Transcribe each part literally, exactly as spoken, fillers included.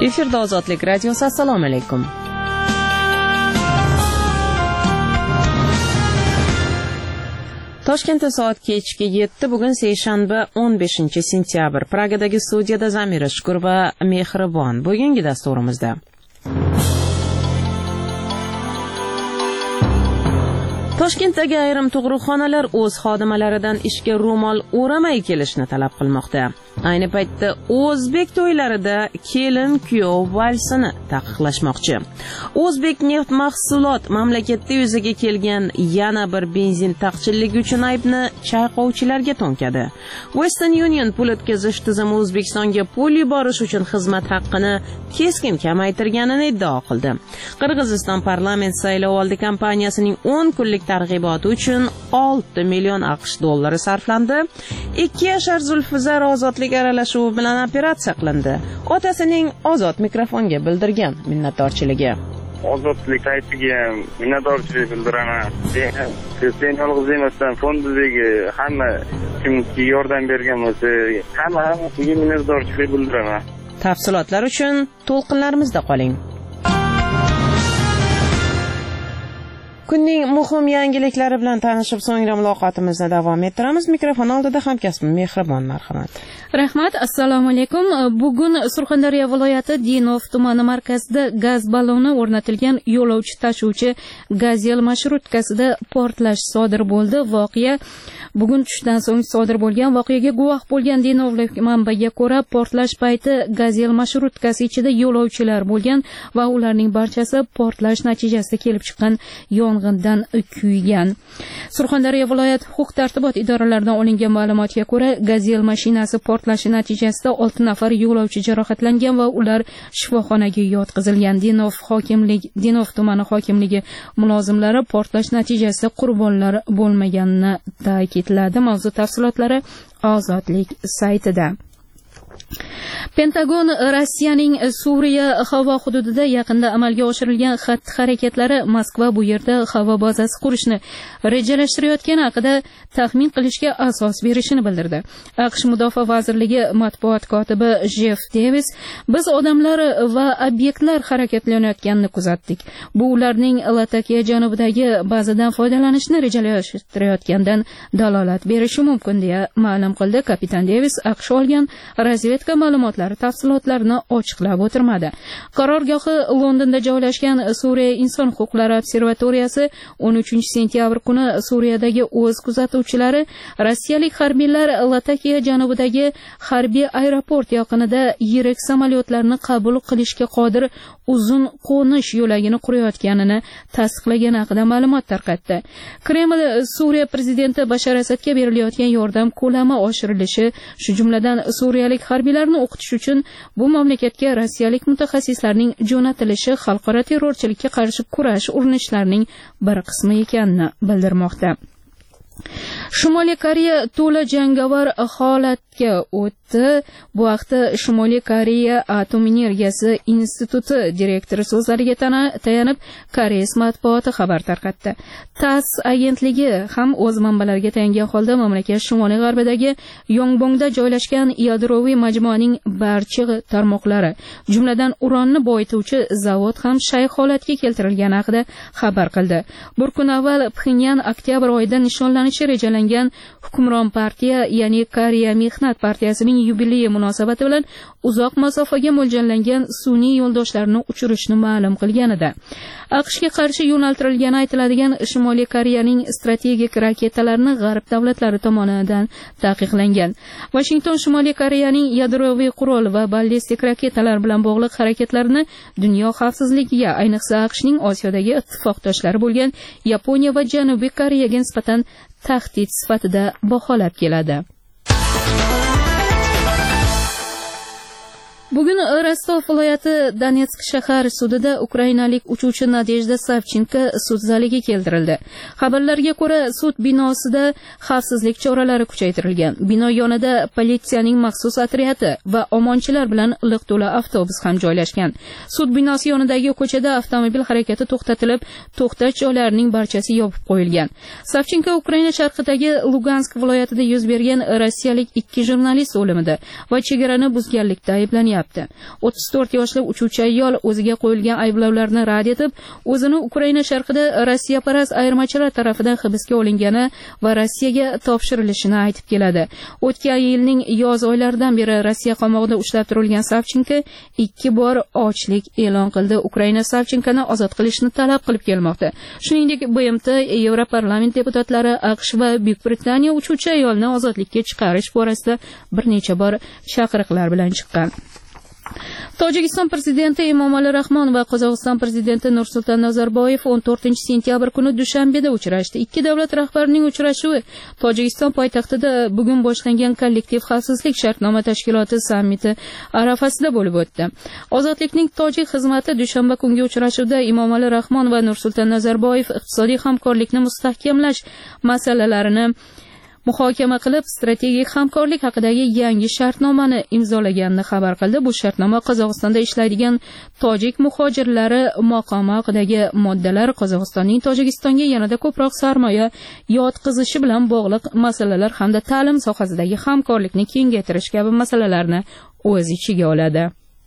Efirda Ozodlik radiosi. Assalomu alaykum. Toshkentda soat kechki yetti, bugun seshanba o'n beshinchi sentyabr. Pragadagi studiyada Zamira Shukur va Mehribon. Bugungi dasturimizda Toshkentdagi ayrim tug'ruqxonalar o'z xodimalaridan ishga ro'mol o'ramay kelishni talab qilmoqda. Ayni paytda o'zbek to'ylarida kelin-kuyov valsini taqiqlashmoqchi. O'zbek neft mahsulot mamlakatda yuzaga kelgan yana bir benzin taqchilligi uchun aybni chayqovchilarga to'nkadi. Western Union pul o'tkazish tizimi O'zbekistonga pul yuborish uchun xizmat haqqini keskin kamaytirganini iddao qildi. Qirg'iziston parlament saylovoldi kampaniyasining o'n kunlik targ'iboti uchun olti million AQSh dollari sarflandi. ikki yashar Zulfizar ozodlik aralashuvi bilan operatsiya qilindi. Otasining Ozod mikrofonga bildirgan minnatdorchiligi. Ozodlik saytiga minnatdorchilik bildiraman. Sen yolg'iz emassan, fondidagi hamma kimga yordam bergan bo'lsa, hamma hammasiga minnatdorchilik bildiraman. Tafsilotlar uchun to'lqinlarimizda qoling. Kunning muhim yangiliklari bilan tanishib, so'ngra muloqotimizni davom ettiramiz. Mikrofon oldida hamkasbim Mehribon, marhamat. Rahmat, assalomu alaykum. Bugun Surxondaryo viloyati Dinov tumani markazida gaz balloni o'rnatilgan yo'lovchi tashuvchi Gazel marshrutkasida portlash sodir bo'ldi. Voqea bugun tushdan so'ng sodir bo'lgan. Voqeaga guvoh bo'lgan Dinovlik manbaga ko'ra, portlash payti Gazel marshrutkasi ichida yo'lovchilar bo'lgan va ularning barchasi portlash natijasida kelib chiqqan yong'indan kuygan. Surxondaryo viloyat huquq-tartibot idoralaridan olingan ma'lumotga ko'ra, Gazel mashinasi portlashi natijasida olti nafar yo'lovchi jarohatlangan va ular shifoxonaga yotqizilgan. Dinov hokimlik, Dinov tumani hokimligi mulozimlari portlash natijasida qurbonlar bo'lmaganini ta'kidladi. Mavzu tafsilotlari Ozodlik saytida. Pentagon Rossiyaning Suriya havo hududida yaqinda amalga oshirilgan xatti-harakatlari Moskva bu yerda havo bazasi qurishni rejalashtirayotgani haqida taxmin qilishga asos berishini bildirdi. AQSh Mudofaa vazirligi matbuot kotibi Jeff Davis: "Biz odamlar va obyektlar harakatlanayotganini kuzatdik. Bu ularning Latakiya janubidagi bazadan foydalanishni rejalashtirayotgandan dalolat berishi mumkin", deya ma'lum qildi. Kapitan Davis AQSh olgan razvedka ma'lumotlari tafsilotlarini ochiqlab o'tirmadi. Qarorgohi Londonda joylashgan Suriya inson huquqlari observatoriyasi o'n uchinchi sentyabr kuni Suriyadagi o'z kuzatuvchilari rossiyalik harbiylar Latakiya janubidagi harbiy aeroport yaqinida yirik samolyotlarni qabul qilishga qodir uzun qo'nish yo'lagini qurayotganini tasdiqlagani haqida ma'lumot tarqatdi. Kreml Suriya prezidenti Bashar Asadga berilayotgan yordam ko'lami oshirilishi, shu jumladan suriyalik harbiylarni o'qitish uchun bu mamlakatga rossiyalik mutaxassislarning jo'natilishi xalqaro terrorchilikka qarshi kurash urinishlarining bir qismi ekanini bildirmoqda. Shimoliy Koreya to'la jangovar holatga o'tdi. Bu haqda Shimoliy Koreya atom energiyasi instituti direktori so'zlariga tayanib Koreys matbuoti xabar tarqatdi. TASS agentligi ham o'z manbalariga tayangan holda mamlakat shimoliy g'arbidagi Yongbongda joylashgan yadroviy majmuaning barcha tarmoqlari, jumladan uronni boyituvchi zavod ham shay holatga keltirilgani haqida xabar qildi. Bir kun avval Pxenyan oktyabr oyida nishonlanishi rejalangan hukmron partiya, ya'ni Koreya Mehnat partiyasining yubileyi munosabati bilan uzoq masofaga mo'ljallangan sun'iy yo'ldoshlarni uchirishni ma'lum qilgan edi. AQShga qarshi yo'naltirilgani aytiladigan Shimoliy Koreyaning strategik raketalarini g'arb davlatlari tomonidan taqiqlangan. Washington Shimoliy Koreyaning yadroviy qurol va ballistik raketalar bilan bog'liq harakatlarini dunyo xavfsizligiga, ayniqsa AQShning Osiyodagi ittifoqdoshlari bo'lgan Yaponiya va Janubiy Koreyaga nisbatan tahdid sifatida baholab keladi. Bugun Rostov viloyati Donetsk shahar sudida ukrainalik uchuvchi Nadejda Savchenko sud zaliga keltirildi. Xabarlarga ko'ra, sud binosida xavfsizlik choralari kuchaytirilgan. Bino yonida politsiyaning maxsus otryadi va omonchilar bilan liq to'la avtobus ham joylashgan. Sud binosi yonidagi ko'chada avtomobil harakati to'xtatilib, to'xtash joylarining barchasi yopib qo'yilgan. Savchenko Ukraina sharqidagi Lugansk viloyatida yuz bergan rossiyalik ikki jurnalist o'limida va chegarani buzganlikda ayblanyapti. ushlabdi. o'ttiz to'rt yoshli uchuvchi ayol o'ziga qo'yilgan ayblovlarni rad etib, o'zini Ukraina sharqida rossiyaparast ayirmachilar tarafidan hibsga olingani va Rossiyaga topshirilishini aytib keladi. O'tgan yilning yoz oylaridan beri Rossiya qamoqida ushlab turilgan Savchenko ikki bor ochlik e'lon qildi. Ukraina Savchenkoni ozod qilishni talab qilib kelmoqda. Shuningdek, B M T, Yevroparlament deputatlari AQSh va Buyuk Britaniya uchuvchi ayolni ozodlikka chiqarish borasida bir necha bor chaqiriqlar bilan chiqqan. Tojikiston prezidenti Emomali Rahmon va Qozog'iston prezidenti Nursulton Nazarboyev o'n to'rtinchi sentyabr kuni Dushanbeda uchrashdi. Ikki davlat rahbarining uchrashuvi Tojikiston poytaxtida bugun boshlangan kollektiv xavfsizlik shartnoma tashkiloti sammiti arafasida bo'lib o'tdi. Ozodlikning tojik xizmati dushanba kungi uchrashuvda Emomali Rahmon va Nursulton Nazarboyev iqtisodiy hamkorlikni mustahkamlash masalalarini muhokama qilib, strategik hamkorlik haqidagi yangi shartnomani imzolaganini xabar qildi. Bu shartnoma Qozog'istonda ishlaydigan tojik muhojirlari maqomi haqidagi moddalar, Qozog'istonning Tojikistonga yanada ko'proq sarmoya yotqizishi bilan bog'liq masalalar hamda ta'lim sohasidagi hamkorlikni kengaytirish kabi masalalarni o'z ichiga oladi.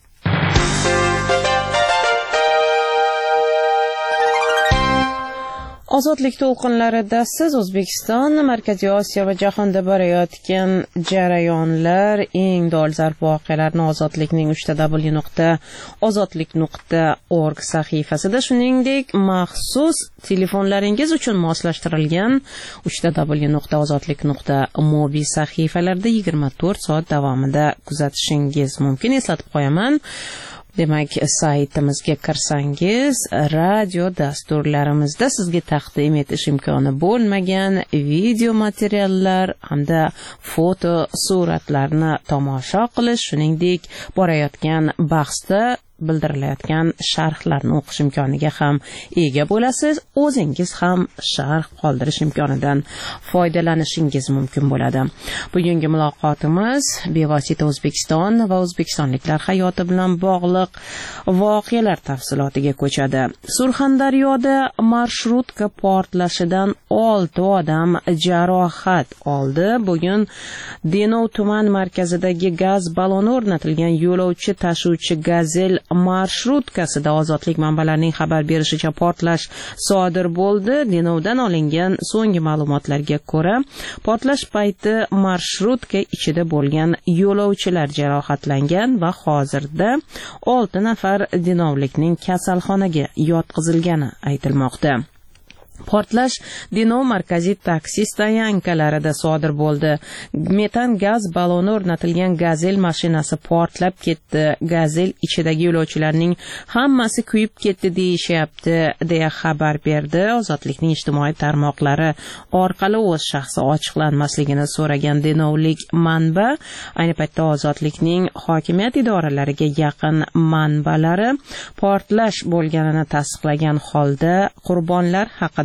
Ozodlik to'lqinlarida siz O'zbekiston, Markaziy Osiyo va jahonda borayotgan jarayonlar, eng dolzarb voqealarni ozodlikning uch w nuqta ozodlik nuqta org sahifasida, shuningdek maxsus telefonlaringiz uchun moslashtirilgan uch w nuqta ozodlik nuqta mobi sahifalarida yigirma to'rt soat davomida kuzatishingiz mumkin. Eslatib qo'yaman. Demak, saytimizga kirsangiz, radio dasturlarimizda sizga taqdim etish imkoni bo'lmagan video materiallar hamda foto suratlarni tomosha qilish, shuningdek, borayotgan bahsda bildirilayotgan sharhlarni o'qish imkoniga ham ega bo'lasiz. O'zingiz ham sharh qoldirish imkonidan foydalanishingiz mumkin bo'ladi. Bugungi muloqotimiz bevosita O'zbekiston va o'zbekistonliklar hayoti bilan bog'liq voqealar tafsilotiga ko'chadi. Surxondaryoda marshrutka portlashidan olti odam jarohat oldi. Bugun Denov tuman markazidagi gaz balloni o'rnatilgan yo'lovchi tashuvchi Gazel marsrutkasida ozodlik manbalarining xabar berishicha portlash sodir bo'ldi. Denovdan olingan so'nggi ma'lumotlarga ko'ra, portlash payti marshrutka ichida bo'lgan yo'lovchilar jarohatlangan va hozirda olti nafar denovlikning kasalxonaga yotqizilgani aytilmoqda. Portlash Denov markaziy taksi stoyankalarida sodir bo'ldi. Metan gaz balloni o'rnatilgan Gazel mashinasi portlab ketdi. Gazel ichidagi yo'lovchilarning hammasi kuyib ketdi deyishyapti, deya xabar berdi. Ozodlikning ijtimoiy tarmoqlari orqali o'z shaxsi ochiqlanmasligini so'ragan denovlik manba, ayni paytda ozodlikning hokimiyat idoralariga yaqin manbalari portlash bo'lganini tasdiqlagan holda qurbonlar haqida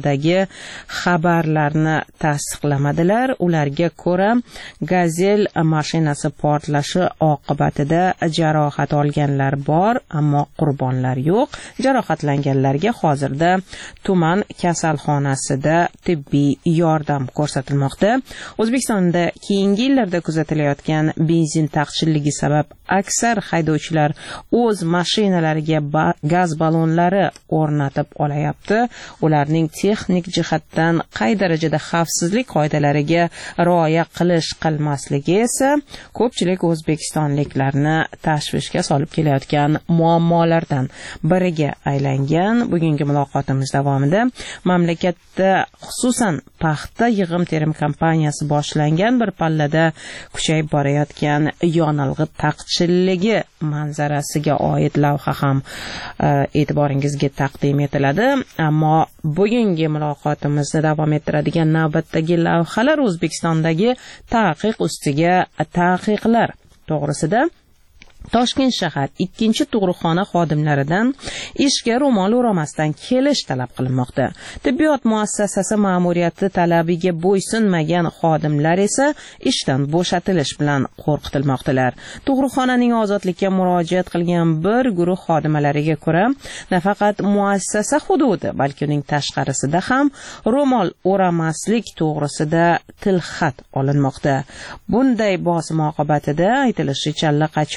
xabarlarni tasdiqlamadilar. Ularga ko'ra, Gazel mashinasi portlashi oqibatida jarohat olganlar bor, ammo qurbonlar yo'q. Jarohatlanganlarga hozirda tuman kasalxonasida tibbiy yordam ko'rsatilmoqda. O'zbekistonda keyingi yillarda kuzatilayotgan benzin taqchilligi sabab aksar haydovchilar o'z mashinalariga gaz ballonlari o'rnatib olayapti. Ularning texnik jihatdan qay darajada xavfsizlik qoidalariga rioya qilish qilmasligi esa ko'pchilik o'zbekistonliklarni tashvishga solib kelayotgan muammolardan biriga aylangan. Bugungi muloqotimiz davomida mamlakatda xususan paxta yig'im-terim kampaniyasi boshlangan bir pallada kuchayib borayotgan yonilg'i taqchilligi manzarasiga oid lavha ham e'tiboringizga taqdim etiladi. Ammo bugungi muloqotimizni davom ettiradigan navbatdagi lavhalar O'zbekistondagi taqiq ustiga taqiqlar to'g'risida. Toshkent shahar ikkinchi tug'ruqxona xodimlaridan ishga ro'mol o'ramasdan kelish talab qilinmoqda. Tibbiyot muassasasi ma'muriyati talabiga bo'ysunmagan xodimlar esa ishdan bo'shatilish bilan qo'rqitilmoqdalar. Tug'ruqxonaning ozodlikka murojaat qilgan bir guruh xodimalariga ko'ra, nafaqat muassasa hududi, balki uning tashqarisida ham ro'mol o'ramaslik to'g'risida tilxat olinmoqda. Bunday bosim oqibatida aytilishicha allaqachon kam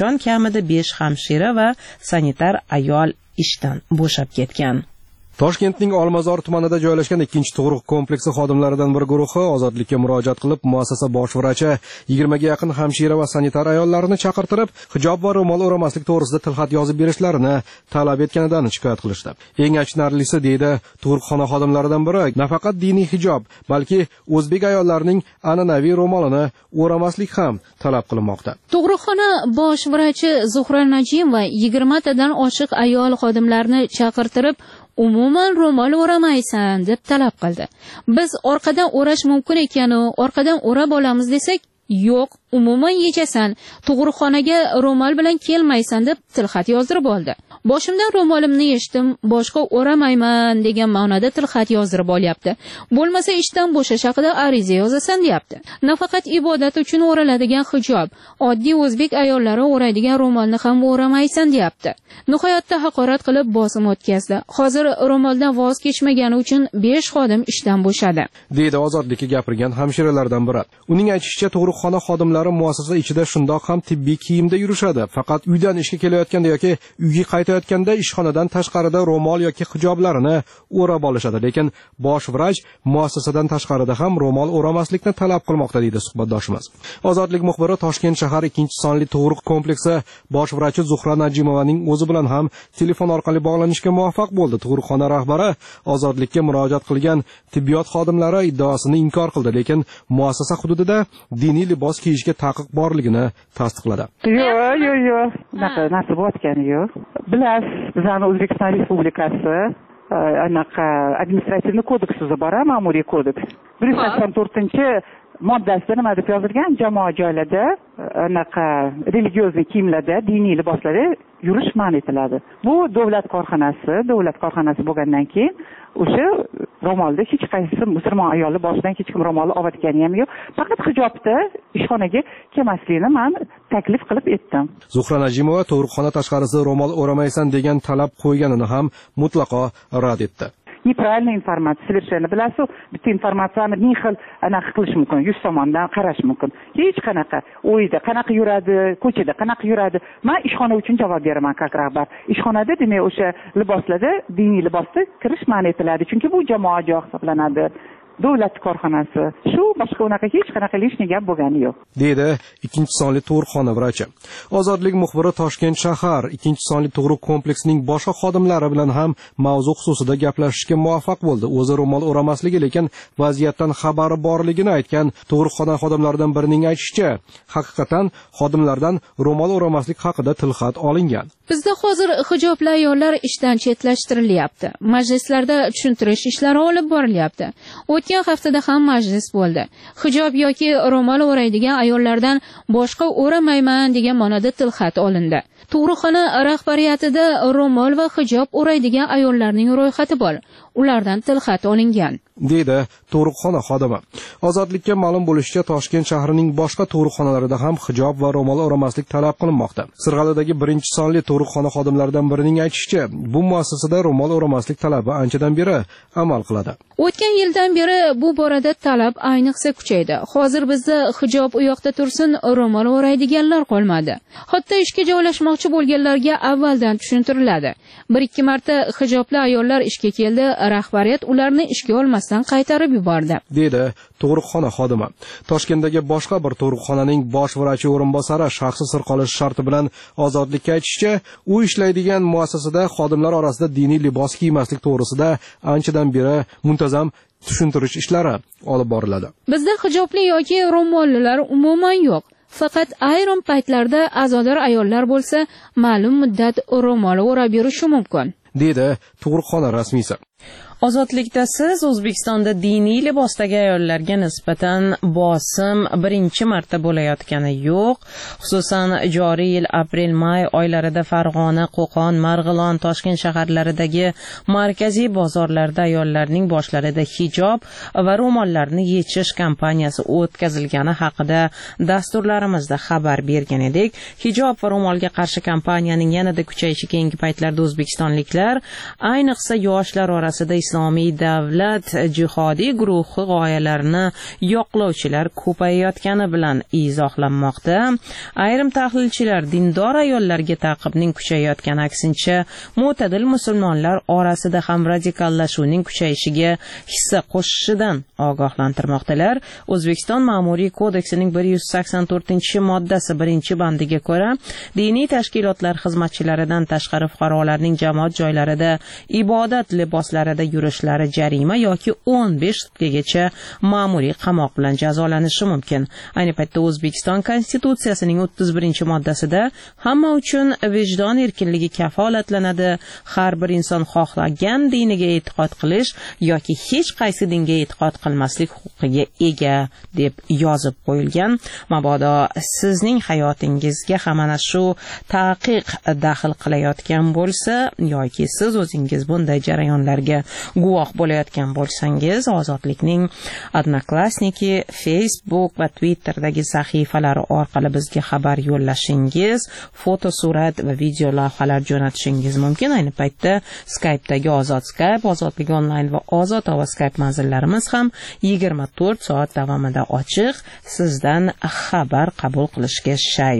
kamida besh hamshira va sanitar ayol ishdan bo'shab ketgan. Toshkentning Olmazor tumanida joylashgan ikkinchi tug'ruq kompleksi xodimlaridan bir guruhi ozodlikka murojaat qilib, muassasa bosh vrachi yigirma ga yaqin hamshira va sanitar ayollarni chaqirtirib, hijob va ro'mol o'ramaslik to'g'risida tilxat yozib berishlarini talab etganidan shikoyat qilishdi. Eng achinarlisi, deydi tug'ruqxona xodimlaridan biri, nafaqat diniy hijob, balki o'zbek ayollarining an'anaviy ro'molini o'ramaslik ham talab qilinmoqda. Tug'ruqxona bosh vrachi Zuhra Najimova yigirma tadan oshiq ayol xodimlarni chaqirtirib, umuman ro'mol o'ramaysan deb talab qildi. Biz orqadan o'rash mumkin ekanu, orqadan o'rab olamiz desak, yo'q, umuman yechasan, tug'ruqxonaga ro'mol bilan kelmaysan deb tilxat yozdirib oldi. Boshimdan ro'molimni yechdim, boshqa o'ramayman degan ma'noda tilxat yozdirib olyapti. Bo'lmasa ishdan bo'shash haqida ariza yozasan deyapti. Nafaqat ibodat uchun o'raladigan hijob, oddiy o'zbek ayollari o'raydigan ro'molni ham o'ramaysan deyapti. Nihoyatda haqorat qilib bosim o'tkazdi. Hozir ro'moldan voz kechmagani uchun besh xodim ishdan bo'shadi, deydi ozodlikka gapirgan hamshiralardan biri. Uning aytishicha, tug'ruqxona xodimlari muassasa ichida shundoq ham tibbiy kiyimda yurishadi. Faqat uydan ishga kelayotganda yoki uyga qaytayotganda ishxonadan tashqarida ro'mol yoki hijoblarini o'rab olishadi. Lekin bosh vrach muassasadan tashqarida ham ro'mol o'ramaslikni talab qilmoqda, deydi suhbatdoshimiz. Ozodlik muxbiri Toshkent shahar ikkinchi sonli tug'ruq kompleksi bosh vrachi Zuhra Najimovaning o'zi bilan ham telefon orqali bog'lanishga muvaffaq bo'ldi. Tug'ruqxona rahbari ozodlikka murojaat qilgan tibbiyot xodimlari iddaosini inkor qildi, lekin muassasa hududida diniy libos kiyishga taqiq borligini tasdiqladi. Yo'q, yo'q, yo'q. Bunaqa narsa bo'layotgani yo'q. Bilasiz, bizning O'zbekiston Respublikasi anaqa administrativ kodeksida bor, ma'muriy kodeks. bir yuz sakson to'rtinchi moddasida nima deb yozilgan? Jamoat joylarida anaqa religiozni kiyimlarda, diniy liboslarda yurish man etiladi. Bu davlat korxonasi, davlat korxonasi bo'lgandan keyin o'sha ro'molda hech qaysi musulmon ayollar boshidan hech kim ro'mol oladigan ham yo'q. Faqat hijobda ishxonaga kelmaslikni men taklif qilib etdim. Zuhra Najimova tug'ruqxona tashqarisida ro'mol o'ramaysan degan talab qo'yganini ham mutlaqo rad etdi. Неправильная информация, совершенно. Bilasiz, bitta informatsiyani ming xil anaqa qilish mumkin, yuz tomondan qarash mumkin. Hech qanaqa o'yda qanaqa yuradi, ko'chada qanaqa yuradi. Men ishxona uchun javob beraman, как rahbar. Ishxonada, demak, o'sha liboslarda, diniy libosda kirish man etiladi, chunki bu jamoat joy hisoblanadi. Davlat korxonasi. Shu boshqa unaqa hech qanaqa lishni gap bo'lgani yo'q, deydi ikkinchi sonli tug'ruqxona vrachi. Ozodlik muxbiri Toshkent shahar ikkinchi sonli tug'ruq kompleksining boshqa xodimlari bilan ham mavzu xususida gaplashishga muvaffaq bo'ldi. O'zi ro'mol o'ramasligi, lekin vaziyatdan xabari borligini aytgan tug'ruqxona xodimlaridan birining aytishicha, haqiqatan xodimlardan ro'mol o'ramaslik haqida tilxat olingan. Bizda hozir hijobli ayollar ishdan chetlashtirilyapti. Majlislarda tushuntirish ishlari olib borilyapti. O'tgan haftada ham majlis bo'ldi. Hijob yoki ro'mol o'raydigan ayollardan boshqa o'ramayman degan ma'noda tilxat olindi. Tug'ruqxona rahbariyatida ro'mol va hijob o'raydigan ayollarning ro'yxati bor. Ulardan tilxat olingan, deydi tug'ruqxona xodimi. Ozodlikka ma'lum bo'lishicha, Toshkent shahrining boshqa tug'ruqxonalarida ham hijob va ro'mol o'ramaslik talab qilinmoqda. Sirg'alidagi birinchi sonli tug'ruqxona xodimlaridan birining aytishicha, bu muassasada ro'mol o'ramaslik talabi anchadan beri amal qiladi. O'tgan yildan beri bu borada talab ayniqsa kuchaydi. Hozir bizda hijob u yoqda tursin, ro'mol o'raydiganlar qolmadi. Hatto ishga joylashmoqchi bo'lganlarga avvaldan tushuntiriladi. Bir ikki marta hijobli ayollar ishga keldi, rahbariyat ularni ishga olmasdan qaytarib yubordi, deydi tug'ruqxona xodimi. Toshkentdagi boshqa bir tug'ruqxonaning bosh vrachi o'rinbosari shaxsi sir qolish sharti bilan ozodlikka aytishicha, u ishlaydigan muassasada xodimlar orasida diniy libos kiymaslik to'g'risida anchadan beri muntazam tushuntirish ishlari olib boriladi. Bizda hijobli yoki ro'mollilar umuman yo'q. Faqat ayrim paytlarda azodor ayollar bo'lsa, ma'lum muddat ro'mol o'rab yurishi mumkin, deydi tug'ruqxona rasmiysi. Ozodlikda siz O'zbekistonda diniy libosdagi ayollarga nisbatan bosim birinchi marta bo'layotgani yo'q. Xususan, joriy yil aprel-may oylarida Farg'ona, Qo'qon, Marg'ilon, Toshkent shaharlaridagi markaziy bozorlarda ayollarning boshlarida hijob va ro'mollarni yechish kampaniyasi o'tkazilgani haqida dasturlarimizda xabar bergan edik. Hijob va ro'molga qarshi kampaniyaning yanada kuchayishi keyingi paytlarda o'zbekistonliklar, ayniqsa yoshlar orasida islomiy davlat jihodiy guruhi g'oyalarini yoqlovchilar ko'payayotgani bilan izohlanmoqda. Ayrim tahlilchilar dindor ayollarga ta'qibning kuchayayotgani aksincha mo'tadil musulmonlar orasida ham radikallashuvning kuchayishiga hissa qo'shishidan ogohlantirmoqdalar. O'zbekiston Ma'muriy kodeksining bir yuz sakson to'rtinchi moddasi birinchi bandiga ko'ra, diniy tashkilotlar xizmatchilaridan tashqari fuqarolarning jamoat joylarida ibodat liboslarida yurishlari jarima yoki o'n besh sutkagacha ma'muriy qamoq bilan jazolanishi mumkin. Ayni paytda O'zbekiston Konstitutsiyasining o'ttiz birinchi moddasida hamma uchun vijdon erkinligi kafolatlanadi. Har bir inson xohlagan diniga e'tiqod qilish yoki hech qaysi dinga e'tiqod qilmaslik huquqiga ega deb yozib qo'yilgan. Mabodo sizning hayotingizga ham ana shu taqiq daxl qilayotgan bo'lsa yoki siz o'zingiz bunday jarayonlarga guvoh bo'layotgan bo'lsangiz, Ozodlikning Odnoklassniki, Facebook va Twitter'dagi sahifalari orqali bizga xabar yo'llashingiz, foto, surat va video lavhalar jo'natishingiz mumkin. Ayni paytda Skype'dagi Ozod Skype, Ozodlik onlayn va Ozod Havo Skype manzillarimiz ham yigirma to'rt soat davomida ochiq. Sizdan xabar qabul qilishga shay.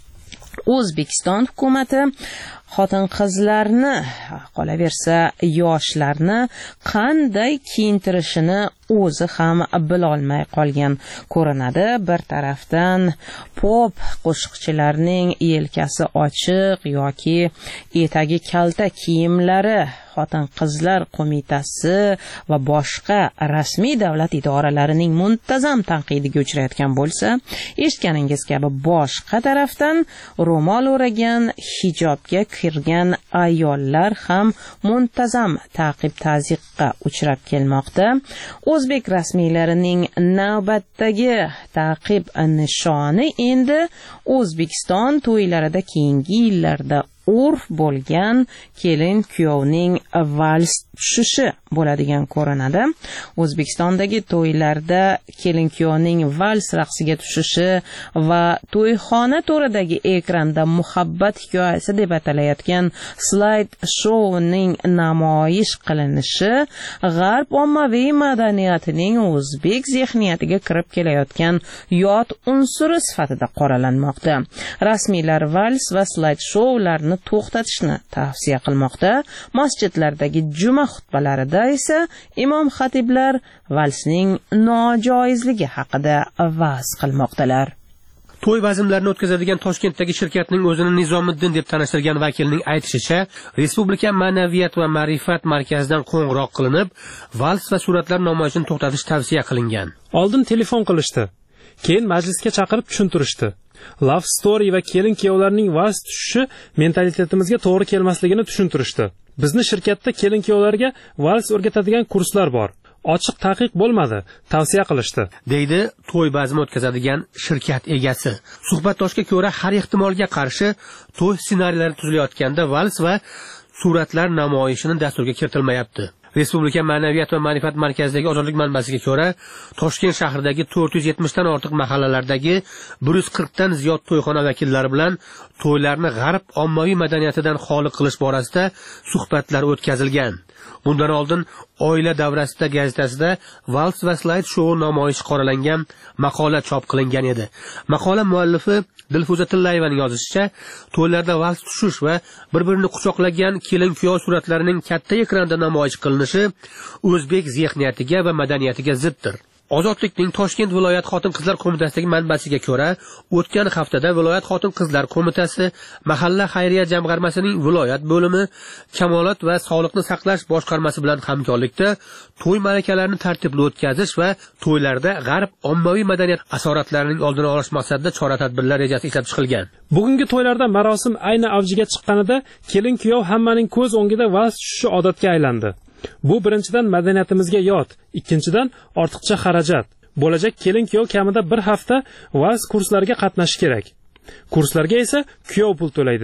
O'zbekiston hukumati xotin-qizlarni, qolaversa yoshlarni qanday kiyintirishini o'zi ham bilolmay qolgan ko'rinadi. Bir tarafdan pop qo'shiqchilarning yelkasi ochiq yoki etagi kalta kiyimlari Xotin-qizlar qo'mitasi va boshqa rasmiy davlat idoralarining muntazam tanqidiga uchrayotgan bo'lsa, eshitganingiz kabi boshqa tarafdan ro'mol o'ragan, hijobga kirgan ayollar ham muntazam ta'qib-ta'ziqqa uchrab kelmoqda. O'zbek rasmiylarining navbatdagi ta'qib nishoni endi O'zbekiston to'ylarida keyingi yillarda urf bo'lgan kelin kuyovning vals tushishi bo'ladigan ko'rinadi. O'zbekistondagi to'ylarda kelin kuyovning vals raqsiga tushishi va to'yxona to'ridagi ekranda muhabbat hikoyasi deb atalayotgan slayd shouning namoyish qilinishi g'arb ommaviy madaniyatining o'zbek zehniyatiga kirib kelayotgan yot unsuri sifatida qoralanmoqda. Rasmiylar vals va slayd shoularni to'xtatishni tavsiya qilmoqda. Masjidlardagi juma xutbalarida esa imom xatiblar valsning nojoizligi haqida va'z qilmoqdalar. To'y bazmlarini o'tkazadigan Toshkentdagi shirkatning o'zini Nizomiddin deb tanishtirgan vakilning aytishicha, Respublika Ma'naviyat va ma'rifat markazidan qo'ng'iroq qilinib, vals va suratlar namoyishini to'xtatish tavsiya qilingan. Oldin telefon qilishdi, keyin majlisga chaqirib tushuntirishdi. Love story va kelin kuyovlarning vals tushishi mentalitetimizga to'g'ri kelmasligini tushuntirishdi. Bizni shirkatda kelin kuyovlarga vals o'rgatadigan kurslar bor. Ochiq taqiq bo'lmadi, tavsiya qilishdi, deydi to'y bazmi o'tkazadigan shirkat egasi. Suhbatdoshga ko'ra, har ehtimolga qarshi to'y ssenariylari tuzilayotganda vals va suratlar namoyishini dasturga kiritilmayapti. Respublika Ma'naviyat va ma'rifat markazidagi Ozodlik manbasiga ko'ra, Toshkent shahridagi to'rt yuz yetmishdan ortiq mahallalardagi bir yuz qirqdan ziyod to'yxona vakillari bilan to'ylarni g'arb ommaviy madaniyatidan xoli qilish borasida suhbatlar o'tkazilgan. Bundan oldin Oila davrasida gazetasida vals va slayd shou namoyishi qoralangan maqola chop qilingan edi. Maqola muallifi Dilfuza Tillayevaning yozishicha, to'ylarda vals tushish va bir-birini quchoqlagan kelin kuyov suratlarining katta ekranda namoyish qilinishi o'zbek zehniyatiga va madaniyatiga ziddir. Ozodlikning Toshkent viloyat xotin-qizlar qo'mitasidagi manbasiga ko'ra, o'tgan haftada viloyat xotin-qizlar qo'mitasi mahalla xayriya jamg'armasining viloyat bo'limi, kamolat va sog'liqni saqlash boshqarmasi bilan hamkorlikda to'y ma'rakalarini tartibli o'tkazish va to'ylarda g'arb ommaviy madaniyat asoratlarining oldini olish maqsadida chora-tadbirlar rejasi ishlab chiqilgan. Bugungi to'ylarda marosim ayni avjiga chiqqanida kelin kuyov hammaning ko'z o'ngida vals tushishi odatga aylandi. Bu birinchidan madaniyatimizga yot, ikkinchidan ortiqcha xarajat. Bo'lajak kelin kuyov kamida bir hafta vals kurslariga qatnashishi kerak. Kurslarga esa kuyov pul to'laydi.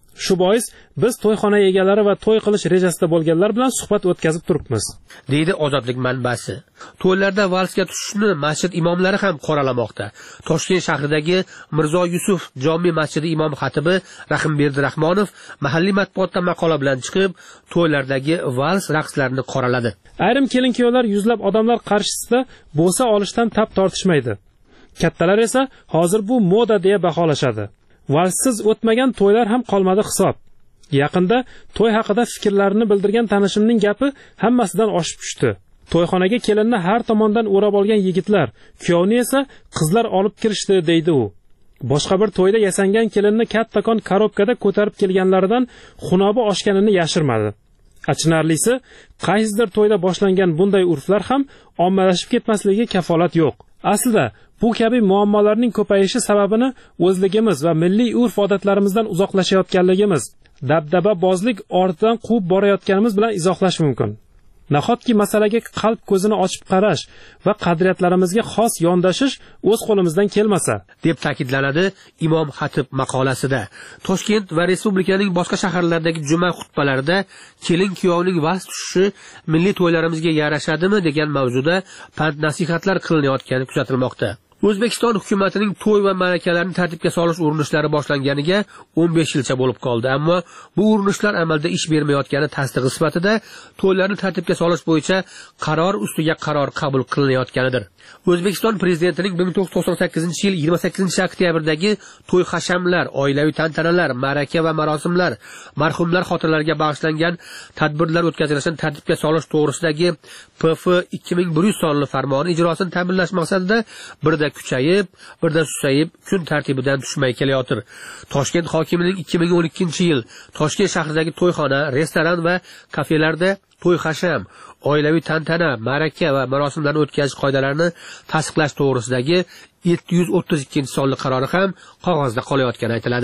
Shu bois biz to'yxona egalari va to'y qilish rejasida bo'lganlar bilan suhbat o'tkazib turibmiz, deydi Ozodlik manbasi. To'ylarda valsga tushishni masjid imomlari ham qoralamoqda. Toshkent shahridagi Mirzo Yusuf jome masjidi imom xatibi Rahimberdi Rahmonov mahalliy matbuotda maqola bilan chiqib, to'ylardagi vals raqslarini qoraladi. Ayrim kelin-kuyovlar yuzlab odamlar qarshisida bo'sa olishdan tap tortishmaydi. Kattalar esa hozir bu moda deya baholashadi. Valssiz o'tmagan to'ylar ham qolmadi hisob. Yaqinda to'y haqida fikrlarini bildirgan tanishimning gapi hammasidan oshib tushdi. To'yxonaga kelinni har tomondan o'rab olgan yigitlar, kuyovni esa qizlar olib kirishdi, deydi u. Boshqa bir to'yda yasangan kelinni kattakon korobkada ko'tarib kelganlaridan xunobi oshganini yashirmadi. Achinarlisi, qaysidir to'yda boshlangan bunday urflar ham ommalashib ketmasligiga kafolat yo'q. Aslida bu kabi muammolarning ko'payishi sababini o'zligimiz va milliy urf-odatlarimizdan uzoqlashayotganligimiz, dabdababozlik ortidan quvib borayotganimiz bilan izohlash mumkin. Nahotki masalaga qalb ko'zini ochib qarash va qadriyatlarimizga xos yondashish o'z qo'limizdan kelmasa, deb ta'kidlanadi Imom xatib maqolasida. Toshkent va respublikaning boshqa shaharlaridagi juma xutbalarida kelin kuyovning vals tushishi milliy to'ylarimizga yarashadimi degan mavzuda pand nasihatlar qilinayotgani kuzatilmoqda. O'zbekiston hukumatining to'y va ma'rakalarni tartibga solish urinishlari boshlanganiga o'n besh yilcha bo'lib qoldi, ammo bu urinishlar amalda ish bermayotgani tasdig'i sifatida to'ylarni tartibga solish bo'yicha qaror ustiga qaror qabul qilinayotganidir. O'zbekiston prezidentining ming to'qqiz yuz to'qson sakkizinchi yil yigirma sakkizinchi oktyabrdagi to'y hashamlar, oilaviy tantanalar, ma'raka va marosimlar, marhumlar xotiralariga bag'ishlangan tadbirlar o'tkazilishini tartibga solish to'g'risidagi P F ikki ming bir yuz sonli farmoni ijrosini ta'minlash maqsadida birda kuchayib, birda susayib, kun tartibidan tushmay kelayotir. Toshkent hokimining ikki ming o'n ikkinchi yil Toshkent shahridagi to'yxona, restoran va kafelarda to'y hasham, oilaviy tantana, ma'raka va marosimlarni o'tkazish qoidalarini tasdiqlash to'g'risidagi yetti yuz o'ttiz ikkinchi sonli qarori ham qog'ozda qolayotgani aytiladi.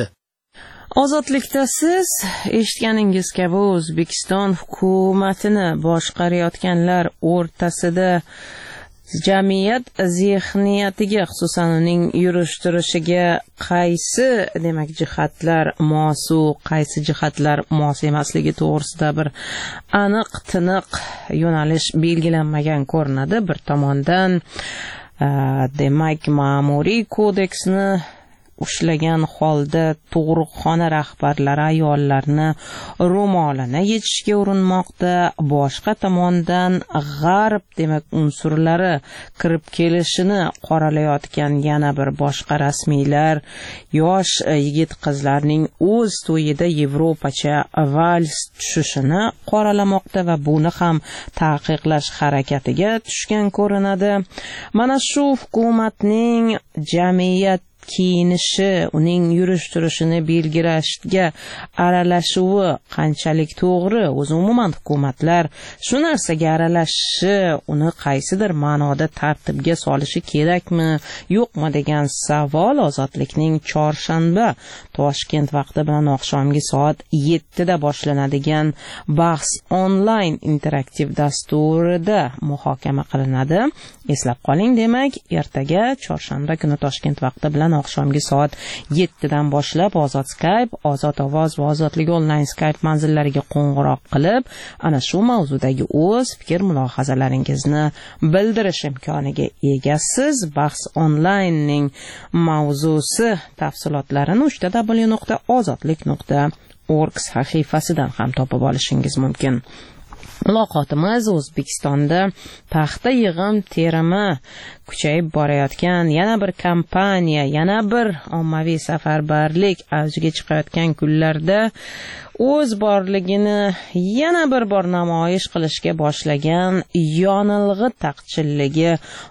Ozodlikda siz eshitganingiz kabi O'zbekiston hukumatini boshqarayotganlar o'rtasida jamiyat zehniyatiga, xususan uning yurish-turishiga qaysi demak jihatlar mosu, qaysi jihatlar mos emasligi to'g'risida bir aniq tiniq yo'nalish belgilanmagan ko'rinadi. Bir tomondan demak ma'muriy kodeksni ushlagan holda tug'ruqxona rahbarlari ayollarni ro'molini yechishga urinmoqda. Boshqa tomondan g'arb demak unsurlari kirib kelishini qoralayotgan yana bir boshqa rasmiylar yosh yigit qizlarning o'z to'yida yevropacha vals tushishini qoralamoqda va buni ham taqiqlash harakatiga tushgan ko'rinadi. Mana shu hukumatning jamiyat kiyinishi, uning yurish-turishini belgilashga aralashuvi qanchalik to'g'ri? O'zi umuman hukumatlar shu narsaga aralashishi, uni qaysidir ma'noda tartibga solishi kerakmi, yo'qmi degan savol Ozodlikning chorshanba Toshkent vaqti bilan oqshomgi soat yettida boshlanadigan bahs onlayn interaktiv dasturida muhokama qilinadi. Eslab qoling, demak, ertaga chorshanba kuni Toshkent vaqti bilan oqshomgi soat yettidan boshlab Ozod Skype, Ozod ovoz va Ozodlik onlayn Skype manzillariga qo'ng'iroq qilib, ana shu mavzudagi o'z fikr mulohazalaringizni bildirish imkoniga egasiz. Bahs onlaynning mavzusi tafsilotlarini uch w nuqta ozodlik nuqta org sahifasidan ham topib olishingiz mumkin. Muloqotimiz O'zbekistonda paxta yig'im terimi kuchayib borayotgan yana bir kampaniya, yana bir ommaviy safarbarlik avjiga chiqayotgan kunlarda o'z borligini yana bir bor namoyish qilishga boshlagan yonilg'i taqchilligi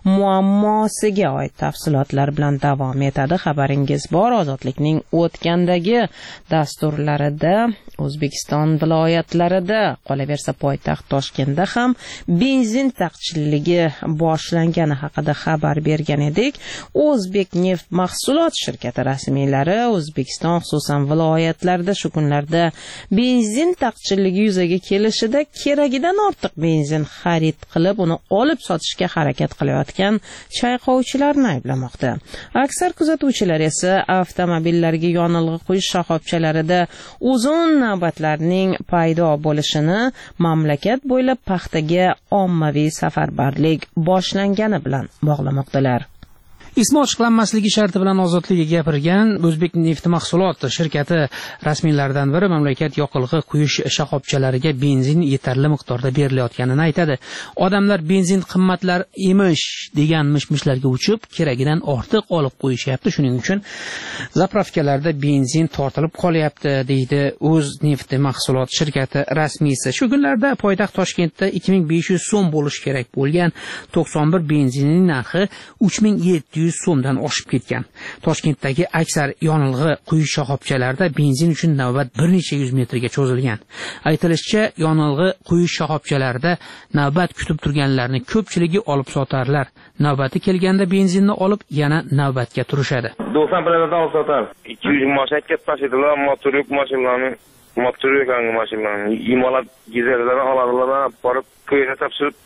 muammosiga oid tafsilotlar bilan davom etadi. Xabaringiz bor, Ozodlikning o'tgandagi dasturlarida O'zbekiston viloyatlarida, qolaversa poytaxt Toshkentda ham benzin taqchilligi boshlangani haqida xabar bergan edik. O'zbek neft mahsulot shirkati rasmiylari O'zbekiston, xususan viloyatlarda shu kunlarda benzin taqchilligi yuzaga kelishida keragidan ortiq benzin xarid qilib, uni olib sotishga harakat qilayotgan chayqovchilarni ayblamoqda. Aksar kuzatuvchilar esa avtomobillarga yonilg'i quyish shoxobchalarida uzun navbatlarning paydo bo'lishini mamlakat bo'ylab paxtaga ommaviy safarbarlik boshlangani bilan bog'lamoqdalar. Ismi ochiqlanmasligi sharti bilan ozodlikka gapirgan O'zbek neft mahsulot shirkati rasmiylaridan biri mamlakat yoqilg'i quyish shoxobchalariga benzin yetarli miqdorda berilayotganini aytadi. Odamlar benzin qimmatlar emish degan mishmishlarga uchib, keragidan ortiq olib qo'yishyapti. Shuning uchun zapravkalarda benzin tortilib qolyapti, deydi O'z neft mahsulot shirkati rasmiysi. Shu kunlarda poytaxt Toshkentda ikki ming besh yuz so'm bo'lishi kerak bo'lgan to'qson bir benzinning narxi uch ming yetti yuz so'mdan oshib ketgan. Toshkentdagi aksar yonilg'i quyish shoxobchalarida benzin uchun navbat bir necha yuz metrga cho'zilgan. Aytilishicha, yonilg'i quyish shoxobchalarida navbat kutib turganlarning ko'pchiligi olib sotarlar. Navbati kelganda benzinni olib yana navbatga turishadi. to'qson birdan olib sotar. ikki yuz mashina ketmasdilar, motor yo'q mashinalarni, motor yo'q mashinalarni imolat gizlardan oladilar, borib qo'yga topshirib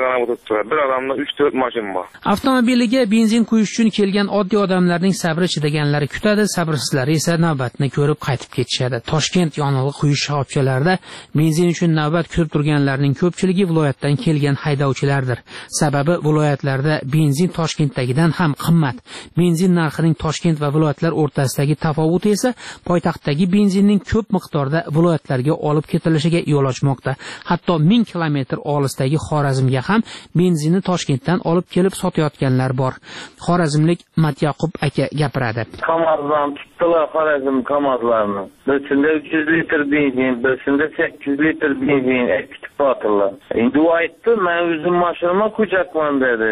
bir odamda uch to'rt mashina bor. Avtomobiliga benzin quyish uchun kelgan oddiy odamlarning sabri chidaganlari kutadi, sabrsizlari esa navbatni ko'rib qaytib ketishadi. Toshkent yonilg'i quyish shoxobchalarida benzin uchun navbat kutib turganlarning ko'pchiligi viloyatdan kelgan haydovchilardir. Sababi viloyatlarda benzin Toshkentdagidan ham qimmat. Benzin narxining Toshkent va viloyatlar o'rtasidagi tafovut esa poytaxtdagi benzinning ko'p miqdorda viloyatlarga olib ketilishiga yo'l ochmoqda. Hatto ming kilometr olisdagi Xorazm ham benzinni Toshkentdan olib kelib sotayotganlar bor. Xorazmlik Matyaqub aka gapiradi. Kamazdan tutdilar Xorazm kamazlarni. Birisida uch yuz litr benzin, birisida sakkiz yuz litr benzin ekitib batırlar. Endi u aytdi, men o'zim mashinama qo'yacakman dedi.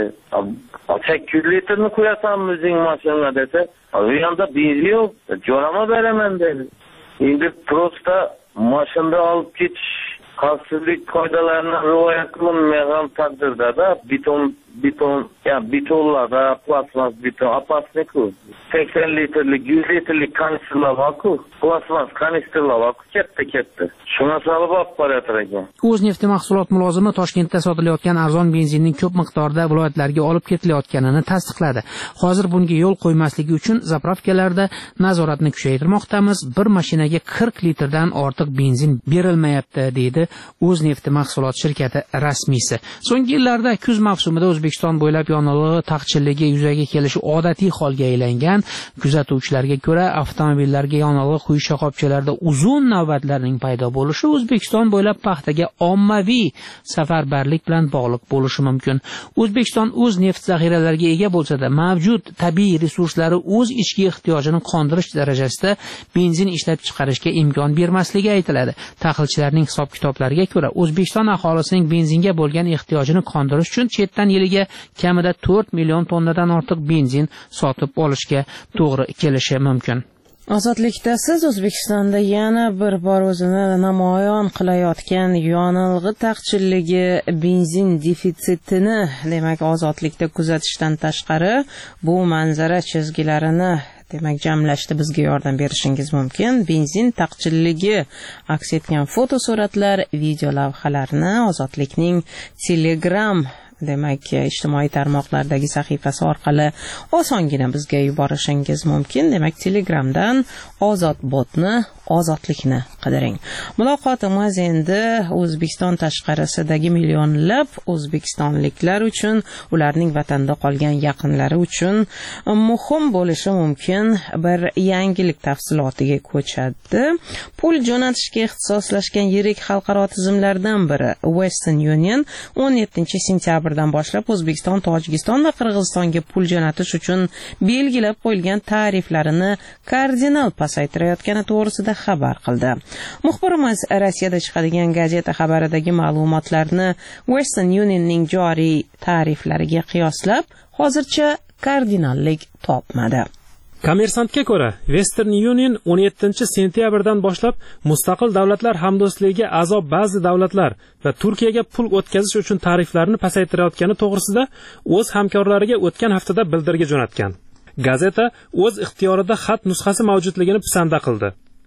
sakkiz yuz litrni qo'yasanmi o'zing mashinanga desa, u yerda benzin yo'q, jo'rama beraman dedi. Endi prosta mashinada olib ketish xavfsizlik qoidalarini rioya qilinmagan taqdirda da beton beton ya betonlarda plastmas beton opasniku sakson litrlik yuz litrlik kanistrlar borku plastmas kanistrlar borku katta katta shuni solib olib qo'yatar ekan. O'z neft mahsulot mulozimi Toshkentda sotilayotgan arzon benzinning ko'p miqdorda viloyatlarga olib ketilayotganini tasdiqladi. Hozir bunga yo'l qo'ymasligi uchun zapravkalarda nazoratni kuchaytirmoqdamiz. Bir mashinaga qirq litrdan ortiq benzin berilmayapti, deydi O'z neft mahsulot shirkati rasmiysi. So'nggi yillarda kuz mavsumida O'zbekiston bo'ylab yonilg'i taqchilligi yuzaga kelishi odatiy holga aylangan. Kuzatuvchilarga ko'ra, avtomobillarga yonilg'i quyish shoxobchalarida uzun navbatlarning paydo bo'lishi O'zbekiston bo'ylab paxtaga ommaviy safarbarlik bilan bog'liq bo'lishi mumkin. O'zbekiston o'z neft zaxiralariga ega bo'lsa-da, mavjud tabiiy resurslari o'z ichki ehtiyojini qondirish darajasida benzin ishlab chiqarishga imkon bermasligi aytiladi. Tahlilchilarning hisob-kitoblariga ko'ra, O'zbekiston aholisining benzinga bo'lgan ehtiyojini qondirish uchun chetdan yiliga kamida to'rt million tonnadan ortiq benzin sotib olishga to'g'ri kelishi mumkin. Ozodlikda siz O'zbekistonda yana bir bor o'zini namoyon qilayotgan yonilg'i taqchilligi, benzin defitsitini, demak, ozodlikda kuzatishdan tashqari bu manzara chizgilarini demak jamlashda bizga yordam berishingiz mumkin. Benzin taqchilligi aks etgan fotosuratlar, video lavhalarni Ozodlikning Telegram demak ijtimoiy tarmoqlardagi sahifasi orqali osongina bizga yuborishingiz mumkin. Demak, Telegramdan Ozodbotni, ozodlikni qidiring. Muloqotimiz endi O'zbekiston tashqarisidagi millionlab o'zbekistonliklar uchun, ularning vatanda qolgan yaqinlari uchun muhim bo'lishi mumkin bir yangilik tafsilotiga ko'chadi. Pul jo'natishga ixtisoslashgan yirik xalqaro tizimlardan biri Western Union o'n yettinchi sentyabrdan boshlab O'zbekiston, Tojikiston va Qirg'izistonga pul jo'natish uchun belgilab qo'yilgan tariflarini kardinal pasaytirayotgani to'g'risida xabar qildi. Muxbirimiz Rossiyada chiqadigan gazeta xabaridagi ma'lumotlarni Western Unionning joriy tariflariga qiyoslab, hozircha kardinallik topmadi. Kommersantga ko'ra, Western Union o'n yettinchi sentyabrdan boshlab mustaqil davlatlar hamdo'stligiga a'zo ba'zi davlatlar va Turkiyaga pul o'tkazish uchun tariflarni pasaytirayotgani to'g'risida o'z hamkorlariga o'tgan haftada bildirgi jo'natgan. Gazeta o'z ixtiyorida xat nusxasi mavjudligini pisanda qildi.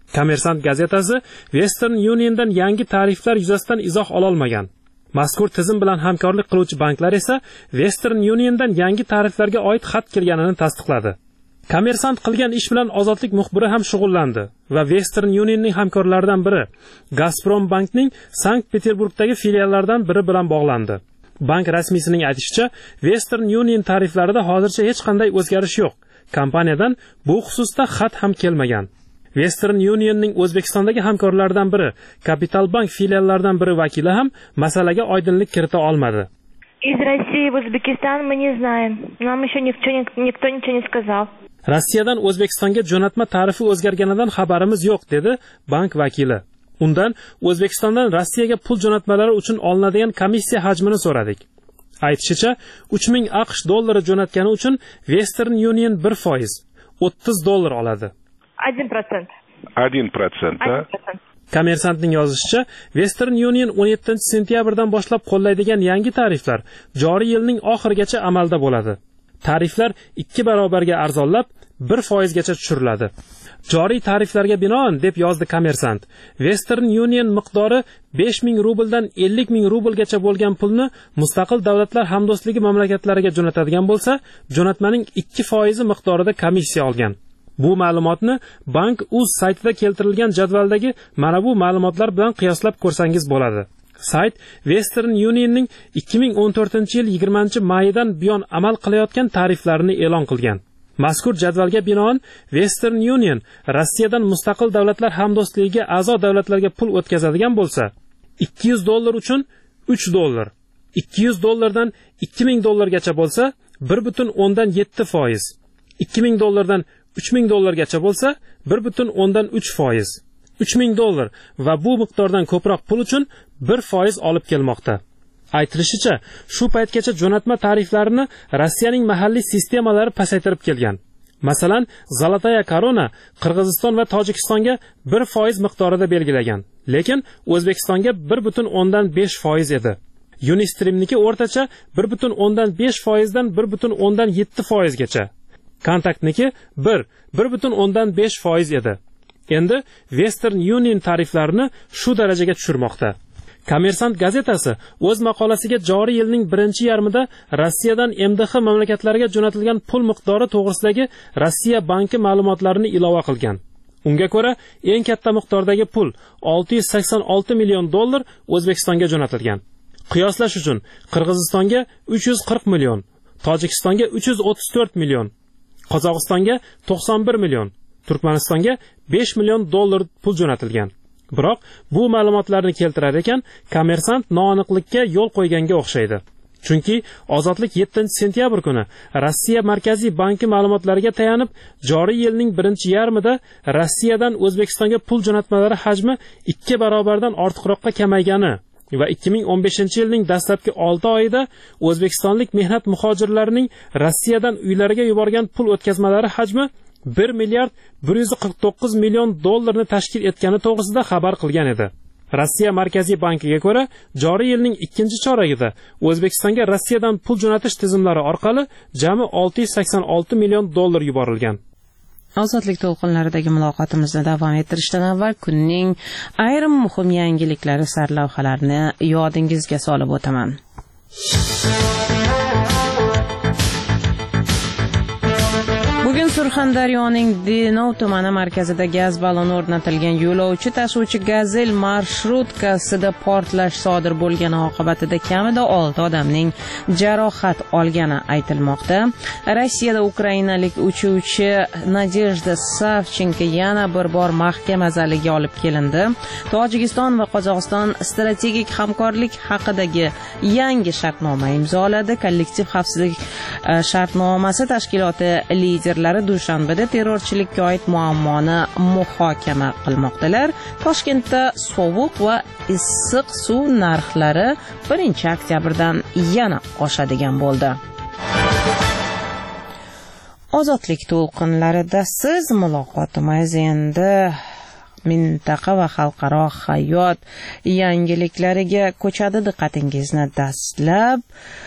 Kommersant gazetasi Western Union'dan yangi tariflar yuzasidan izoh ololmagan. Mazkur tizim bilan hamkorlik qiluvchi banklar esa Western Union'dan yangi tariflarga oid xat kelganini tasdiqladi. Kommersant qilgan ish bilan Ozodlik muxbiri ham shug'ullandi va Western Union'ning hamkorlaridan biri Gazprom bankning Sankt-Peterburgdagi filiallaridan biri bilan bog'landi. Bank rasmiysining aytishicha, Western Union tariflarida hozircha hech qanday o'zgarish yo'q. Kompaniyadan bu xususda xat ham kelmagan. Western Union'ning O'zbekistondagi hamkorlaridan biri, Capital Bank filiallaridan biri vakili ham masalaga oydinlik kirita olmadi. Из России в Узбекистан мы не знаем. Нам еще никто, никто ничего не сказал. Rossiyadan O'zbekistonga jo'natma tarifi o'zgarganidan xabarimiz yo'q, dedi bank vakili. Undan O'zbekistondan Rossiyaga pul jo'natmalari uchun olinadigan komissiya hajmini so'radik. Aytishicha, uch ming AQSh dollari jo'natgani uchun Western Union bir foiz, o'ttiz dollar oladi. один процент. один процент, да? Kommersantning yozishicha, Western Union o'n yettinchi sentyabrdan boshlab qo'llaydigan yangi tariflar joriy yilning oxirigacha amalda bo'ladi. Tariflar ikki barobarga arzonlab, bir foizgacha tushiriladi. Joriy tariflarga binoan, deb yozdi kommersant, Western Union miqdori besh ming rubldan ellik ming rublgacha bo'lgan pulni mustaqil davlatlar hamdo'stligi mamlakatlariga jo'natadigan bo'lsa, jo'natmaning ikki foizi miqdorida komissiya olgan. Bu ma'lumotni bank o'z saytida keltirilgan jadvaldagi mana bu ma'lumotlar bilan qiyoslab ko'rsangiz bo'ladi. Sayt Western Union'ning ikki ming o'n to'rtinchi yil yigirmanchi maydan buyon amal qilayotgan tariflarini e'lon qilgan. Mazkur jadvalga binoan Western Union Rossiyadan mustaqil davlatlar hamdo'stligiga a'zo davlatlarga pul o'tkazadigan bo'lsa, ikki yuz dollar uchun uch dollar, ikki yuz dollardan ikki ming dollargacha bo'lsa bir butun o'ndan yetti foiz, ikki ming dollardan uch ming dollargacha bo'lsa bir butun o'ndan uch foiz, uch ming dollar va bu miqdordan ko'proq pul uchun bir foiz olib kelmoqda. Aytilishicha, shu paytgacha jo'natma tariflarini Rossiyaning mahalliy sistemalari pasaytirib kelgan. Masalan, Zolotaya Korona Qirg'iziston va Tojikistonga bir foiz miqdorida belgilagan, lekin O'zbekistonga bir butun o'ndan besh foiz edi. Unistreamniki o'rtacha bir butun o'ndan besh foizdan bir butun o'ndan yetti foizgacha. Kontaktniki bir, bir butun o'ndan besh foiz edi. Endi Western Union tariflarini shu darajaga tushirmoqda. Kommersant gazetasi o'z maqolasiga joriy yilning birinchi yarmida Rossiyadan M D H mamlakatlariga jo'natilgan pul miqdori to'g'risidagi Rossiya banki ma'lumotlarini ilova qilgan. Unga ko'ra, eng katta miqdordagi pul olti yuz sakson olti million dollar O'zbekistonga jo'natilgan. Qiyoslash uchun Qirg'izistonga uch yuz qirq million, Tojikistonga uch yuz o'ttiz to'rt million, Qozog'istonga to'qson bir million, Turkmanistonga besh million dollar pul jo'natilgan. Biroq bu ma'lumotlarni keltirar ekan, kommersant noaniqlikka yo'l qo'yganga o'xshaydi. Chunki Ozodlik yettinchi sentyabr kuni Rossiya Markaziy banki ma'lumotlariga tayanib, joriy yilning birinchi yarmida Rossiyadan O'zbekistonga pul jo'natmalari hajmi ikki barobardan ortiqroqqa kamaygani va ikki ming o'n beshinchi yilning dastlabki olti oyida o'zbekistonlik mehnat muhojirlarining Rossiyadan uylariga yuborgan pul o'tkazmalari hajmi bir milliard bir yuz qirq to'qqiz million dollarni tashkil etgani to'g'risida xabar qilgan edi. Rossiya Markaziy bankiga ko'ra, joriy yilning ikkinchi choragida O'zbekistonga Rossiyadan pul jo'natish tizimlari orqali jami olti yuz sakson olti million dollar yuborilgan. Ozodlik to'lqinlaridagi muloqotimizni davom ettirishdan avval kunning ayrim muhim yangiliklari sarlavhalarini yodingizga solib o'taman. Bugun Surxondaryoning Denov tumani markazida gaz balloni o'rnatilgan yo'lovchi tashuvchi Gazel marshrutkasida portlash sodir bo'lgani oqibatida kamida olti odamning jarohat olgani aytilmoqda. Rossiyada ukrainalik uchuvchi Nadejda Savchenko yana bir bor mahkama zaliga olib kelindi. Tojikiston va Qozog'iston strategik hamkorlik haqidagi yangi shartnoma imzoladi. Kollektiv xavfsizlik shartnomasi tashkiloti liderlari Dushanbada terrorchilikka oid muammoni muhokama qilmoqdalar. Toshkentda sovuq va issiq suv narxlari birinchi oktyabrdan yana oshadigan bo'ldi. Ozodlik to'lqinlarida siz muloqotimiz endi mintaqa va xalqaro hayot yangiliklariga ko'chadi. Diqqatingizni dastlab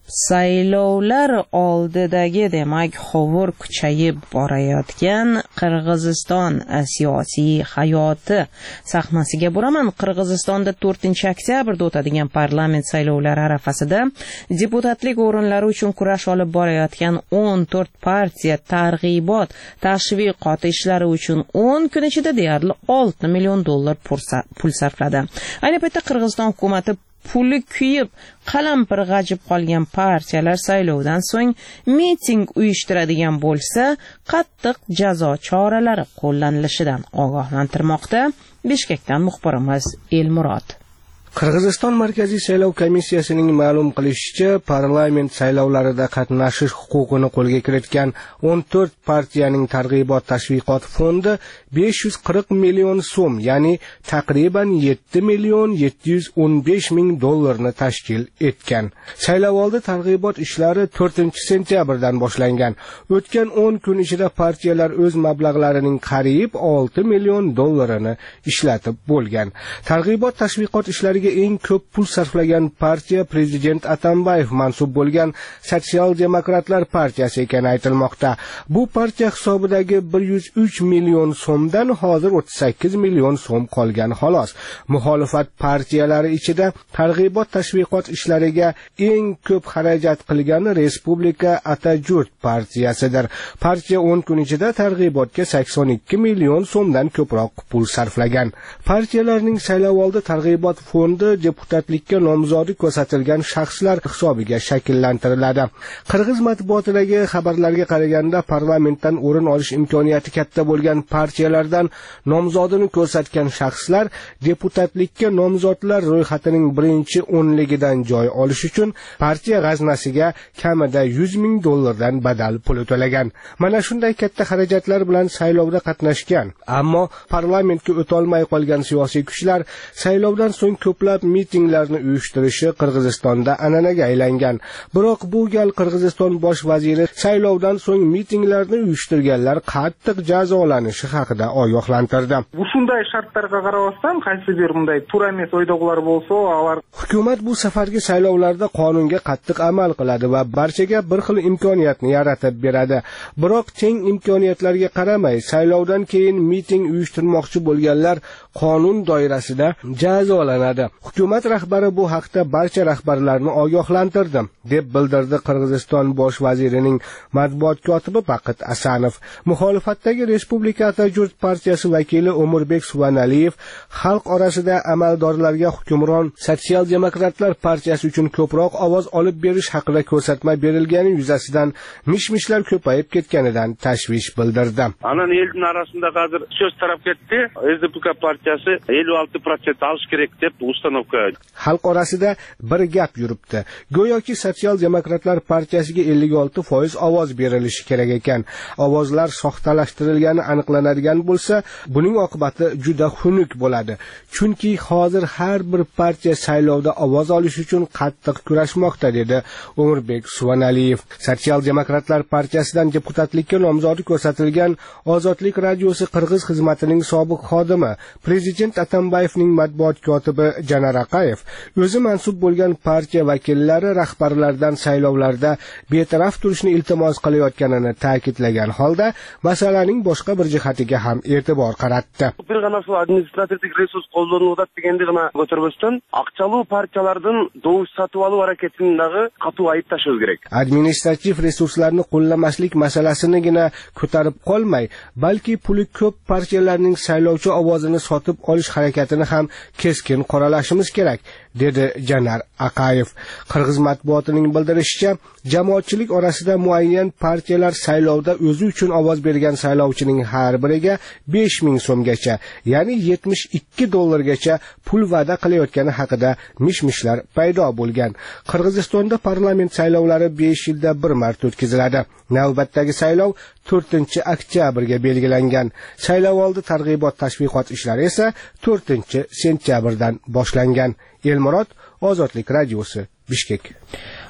saylovlar oldidagi demak hovur kuchayib borayotgan Qirg'iziston siyosiy hayoti sahnasiga boraman. Qirg'izistonda to'rtinchi oktyabrda o'tadigan parlament saylovlari arafasida deputatlik o'rinlari uchun kurash olib borayotgan o'n to'rt partiya targ'ibot tashviqot ishlari uchun o'n kun ichida deyarli olti million dollar pul sarfladi. Ayni paytda Qirg'iziston hukumati puli kuyib qalampir g'ajib qolgan partiyalar saylovdan so'ng miting uyushtiradigan bo'lsa qattiq jazo choralari qo'llanilishidan ogohlantirmoqda. Bishkekdan muxbirimiz Elmurod. Qirg'iziston Markaziy saylov komissiyasining ma'lum qilishicha, parlament saylovlarida qatnashish huquqini qo'lga kiritgan o'n to'rt partiyaning targ'ibot tashviqot fondi besh yuz qirq million so'm, ya'ni taqriban yetti million yetti yuz o'n besh ming dollarni tashkil etgan. Saylovoldi targ'ibot ishlari to'rtinchi sentyabrdan boshlangan. O'tgan o'n kun ichida partiyalar o'z mablag'larining qariyb olti million dollarini ishlatib bo'lgan. Targ'ibot tashviqot ishlariga eng ko'p pul sarflagan partiya prezident Atambayev mansub bo'lgan Sotsial demokratlar partiyasi ekani aytilmoqda. Bu partiya hisobidagi bir yuz uch million so'mdan hozir o'ttiz sakkiz million so'm qolgan xolos. Muxolifat partiyalari ichida targ'ibot tashviqot ishlariga eng ko'p xarajat qilgani Respublika Atajurt partiyasidir. Partiya o'n kun ichida targ'ibotga sakson ikki million so'mdan ko'proq pul sarflagan. Partiyalarning saylovoldi targ'ibot fondi deputatlikka nomzodi ko'rsatilgan shaxslar hisobiga shakllantiriladi. Qirg'iz matbuotidagi xabarlarga qaraganda parlamentdan o'rin olish imkoniyati katta bo'lgan partiyalardan nomzodini ko'rsatgan shaxslar deputatlikka nomzodlar ro'yxatining birinchi o'nligidan joy olish uchun partiya g'aznasiga kamida yuz ming dollardan badal pul to'lagan. Mana shunday katta xarajatlar bilan saylovda qatnashgan, ammo parlamentga o'tolmay qolgan siyosiy kuchlar saylovdan so'ng ko'plab mitinglarni uyushtirishi Qirg'izistonda an'anaga aylangan. Biroq bu gal Qirg'iziston bosh vaziri saylovdan so'ng mitinglarni uyushtirganlar qattiq jazolanishi haqida ogohlantirdi. Bu shunday shartlarga qarabasdan, qaysi bir bunday to'g'ri emas o'ydoqlar bo'lsa, ular hukumat bu safargi saylovlarda qonunga qattiq amal qiladi va barchaga bir xil imkoniyatni yaratib beradi. Biroq teng imkoniyatlarga qaramay, saylovdan keyin miting uyushtirmoqchi bo'lganlar qonun doirasida jazolanadi. Hukumat rahbari bu haqda barcha rahbarlarni ogohlantirdi, deb bildirdi Qirg'iziston bosh vazirining matbuot kotibi Baqit Asanov. Muxolifatdagi Respublika Atajurt partiyasi vakili Umurbek Suvanaliyev xalq orasida amaldorlarga hukmron Sotsial demokratlar partiyasi uchun ko'proq ovoz olib berish haqida ko'rsatma berilgani yuzasidan mish-mishlar ko'payib ketganidan tashvish bildirdi. Anan elning orasida hozir so'z taraf ketdi. S D P K partiyasi ellik olti foiz olish kerak deb uстановка. Xalq orasida bir gap yuribdi. Go'yoki Sotsial demokratlar partiyasiga ellik olti foiz ovoz berilishi kerak ekan. Ovozlar soxtalashtirilgani aniqlanadigan bo'lsa, buning oqibati juda xunuk bo'ladi. Chunki hozir har bir partiya saylovda ovoz olish uchun qattiq kurashmoqda, dedi Umurbek Suvanaliyev. Sotsial demokratlar partiyasidan deputatlikka nomzodi ko'rsatilgan Ozodlik radiosi Qirg'iz xizmatining sobiq xodimi, prezident Atambayevning matbuot kotibi Janar Aqayev o'zi mansub bo'lgan partiya vakillari rahbarlardan saylovlarda betaraf turishni iltimos qilayotganini ta'kidlagan holda masalaning boshqa bir jihatiga ham e'tibor qaratdi. Bir gana shu administrativ resurs qo'llaniladi deganda gana ko'tarmasdan aqchaluu partiyalardan dovush sotib olish harakatidagi qat'iy ayib tashlash kerak. Administrativ resurslarni qo'llamaslik masalasinigina ko'tarib qolmay, balki puli ko'p partiyalarning saylovchi ovozini sotib olish harakatini ham keskin qoralashimiz kerak, dedi Janar Aqayev. Qirg'iz matbuotining bildirishicha, jamoatchilik orasida muayyan partiyalar saylovda o'zi uchun ovoz bergan saylovchining har biriga besh ming so'mgacha, ya'ni yetmish ikki dollargacha pul va'da qilayotgani haqida mish-mishlar paydo bo'lgan. Qirg'izistonda parlament saylovlari besh yilda bir marta o'tkaziladi. Navbatdagi saylov to'rtinchi oktyabrga belgilangan. Saylovoldi targ'ibot tashviqot ishlari esa to'rtinchi sentyabrdan boshlangan. Elmurod, Ozodlik radiosi, Bishkek.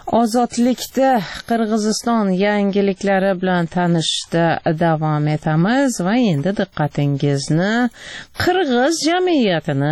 Ozodlikda Qirg'iziston yangiliklari bilan tanishda davom etamiz va endi diqqatingizni Qirg'iz jamiyatini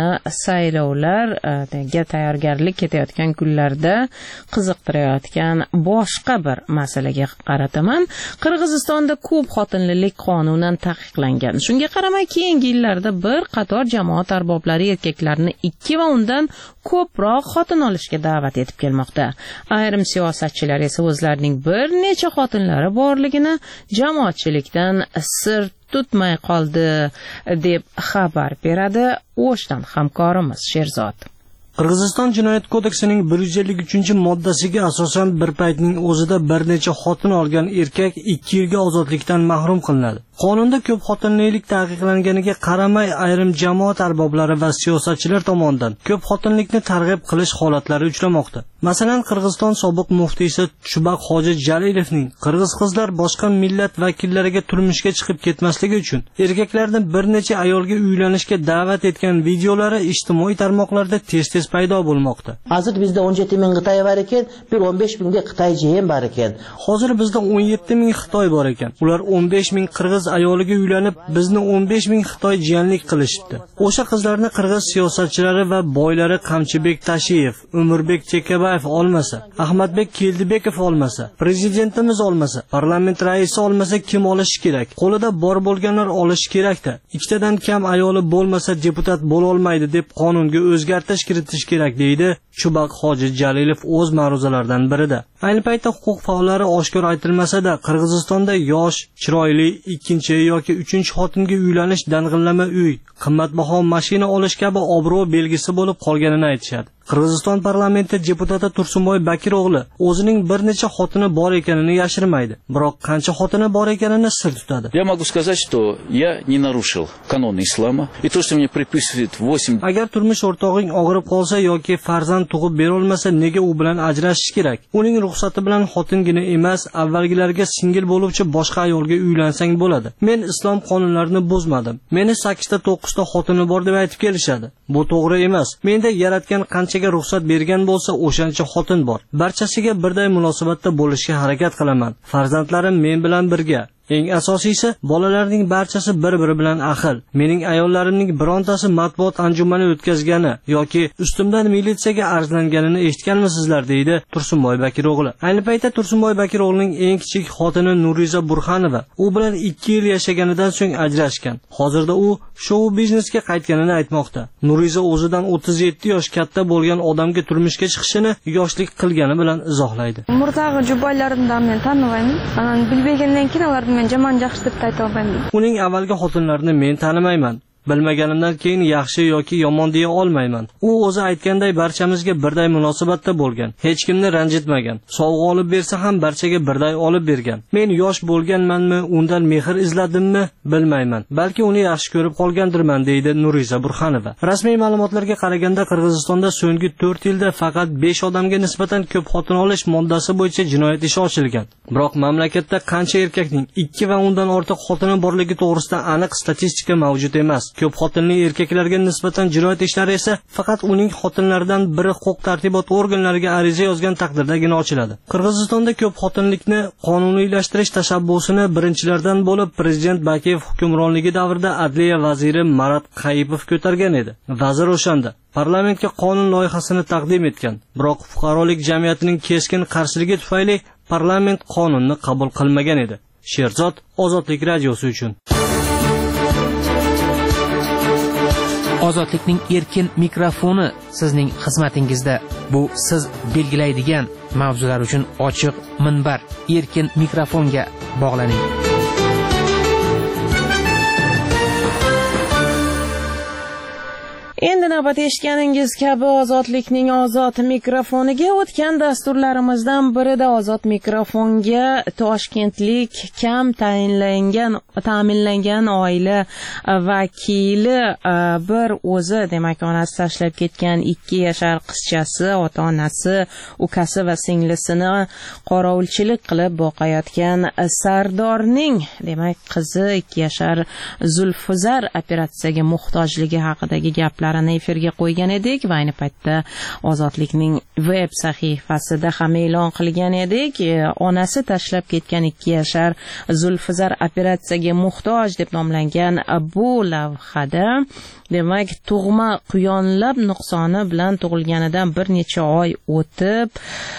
saylovlarga tayyorgarlik ketayotgan kunlarda qiziqtirayotgan boshqa bir masalaga qarataman. Qirg'izistonda ko'p xotinlilik qonunan taqiqlangan. Shunga qaramay keyingi yillarda bir qator jamoat arboblari erkaklarni ikki va undan ko'proq xotin olishga da'vat etib kelmoqda. Ayrim siyosatchilar esa o'zlarining bir necha xotinlari borligini jamoatchilikdan sir tutmay qoldi deb xabar beradi O'shdan hamkorimiz Sherzod. Qirg'iziston jinoyat kodeksining bir yuz ellik uchinchi moddasiga asosan bir paytning o'zida bir necha xotin olgan erkak ikki yilga ozodlikdan mahrum qilinadi. Qonunda ko'p xotinlilik taqiqlanganiga qaramay ayrim jamoat arboblari va siyosatchilar tomonidan ko'p xotinlikni targ'ib qilish holatlari uchramoqda. Masalan, Qirg'iziston sobiq muftiysi Chubaq Hoji Jalilovning qirg'iz qizlar boshqa millat vakillariga turmushga chiqib ketmasligi uchun erkaklarni bir necha ayolga uylanishga da'vat etgan videolari ijtimoiy tarmoqlarda tez-tez paydo bo'lmoqda. Hozir bizda o'n yetti ming Xitoy bor ekan, bir o'n besh mingga Xitoy jeyim bor ekan. Hozir bizda o'n yetti ming Xitoy bor ekan. Ular o'n besh ming qirg'iz ayoliga uylanib, bizni o'n besh ming Xitoy jiyanlik qilishibdi. O'sha qizlarni qirg'iz siyosatchilari va boylari Qamchibek Tashiyev, Umurbek Chekabayev olmasa, Ahmadbek Keldibekov olmasa, prezidentimiz olmasa, parlament raisi olmasa kim olishi kerak? Qo'lida bor bo'lganlar olishi kerak-da. Ikkitadan kam ayoli bo'lmasa deputat bo'la olmaydi deb qonunga o'zgartirish kiritish kerak deydi Chubaq Hoji Jalilov o'z ma'ruzalaridan birida. Ayni paytda huquq faollari oshkor aytilmasa-da, Qirg'izistonda yosh, chiroyli ikkinchi yoki uchinchi xotinga uylanish dang'illama uy, qimmatbaho mashina olish kabi obro' belgisi bo'lib qolganini aytishadi. Qirg'iziston parlamenti deputati Tursunboy Bakir o'g'li o'zining bir necha xotini bor ekanini yashirmaydi, biroq qancha xotini bor ekanini sir tutadi. Я могу сказать, что я не нарушил каноны ислама, и то, что мне приписывают восемь. Agar turmush o'rtog'ing og'rib qolsa yoki farzand tug'ib bera olmasa, nega u bilan ajrashish kerak? Uning ruxsati bilan xotingina emas, avvalgilarga singil bo'luvchi boshqa ayolga uylansang bo'ladi. Men islom qonunlarini buzmadim. Meni sakkizta to'qqizta xotini bor deb aytib kelishadi. Bu to'g'ri emas. Menda yaratgan qancha ruxsat bergan bo'lsa, o'shancha xotin bor. Barchasiga birday munosabatda bo'lishga harakat qilaman. Farzandlarim men bilan birga. Eng asosiysi, bolalarning barchasi bir-biri bilan ahil. Mening ayollarimning birontasi matbuot anjumani o'tkazgani yoki ustimdan militsiyaga arzlanganini eshitganmisizlar, deydi Tursunboy Bakir o'g'li. Ayni paytda Tursunboy Bakir o'g'lining eng kichik xotini Nuriza Burxanova u bilan ikki yil yashaganidan so'ng ajrashgan. Hozirda u shou biznesga qaytganini aytmoqda. Nuriza o'zidan o'ttiz yetti yosh katta bo'lgan odamga turmushga chiqishini yoshlik qilgani bilan izohlaydi. Murtag'i juboylarimdan men taniyman. Anan bilmagandan keyin ular men jamon yaxshi deb ayta olmayman. Uning avvalgi xotinlarini men tanimayman. Bilmaganimdan keyin yaxshi yoki yomon deya olmayman. U o'zi aytganday barchamizga birday munosabatda bo'lgan, hech kimni ranjitmagan. Sovg'a olib bersa ham barchaga birday olib bergan. Men yosh bo'lganmanmi, undan mehr izladimmi, bilmayman. Balki uni yaxshi ko'rib qolgandirman, deydi Nuriza Burxanova. Rasmiy ma'lumotlarga qaraganda Qirg'izistonda so'nggi to'rt yilda faqat besh odamga nisbatan ko'p xotin olish moddasi bo'yicha jinoyat ishi ochilgan. Biroq mamlakatda qancha erkakning ikki va undan ortiq xotini borligi to'g'risida aniq statistika mavjud emas. Ko'p xotinli erkaklarga nisbatan jinoyat ishlari esa faqat uning xotinlaridan biri huquq tartibot organlariga ariza yozgan taqdirdagina ochiladi. Qirg'izistonda ko'p xotinlikni qonuniylashtirish tashabbusini birinchilardan bo'lib prezident Bakiyev hukmronligi davrida adliya vaziri Marat Qayipov ko'targan edi. Vazir o'shanda parlamentga qonun loyihasini taqdim etgan, biroq fuqarolik jamiyatining keskin qarshiligi tufayli parlament qonunni qabul qilmagan edi. Sherzod, Ozodlik radiosi uchun. Ozodlikning erkin mikrofoni sizning xizmatingizda. Bu siz belgilaydigan mavzular uchun ochiq minbar. Erkin mikrofonga bog'laning. Endi navbat eshitganingiz kabi Ozodlikning ozod mikrofoniga o'tgan dasturlarimizdan birida ozod mikrofonga toshkentlik kam tayinlangan ta'minlangan oila vakili bir o'zi demak onasi tashlab ketgan ikki yashar qizchasi, ota-onasi, ukasi va singlisini qorovulchilik qilib boqayotgan Sardorning demak qizi ikki yashar Zulfuzar operatsiyaga muhtojligi haqidagi gaplar suhbatlarini efirga qo'ygan edik va ayni paytda Ozodlikning web sahifasida ham e'lon qilgan edik. Onasi tashlab ketgan ikki yashar Zulfizar operatsiyaga muhtoj deb nomlangan bu lavhada demak tug'ma quyonlab nuqsoni bilan tug'ilganidan bir necha oy o'tib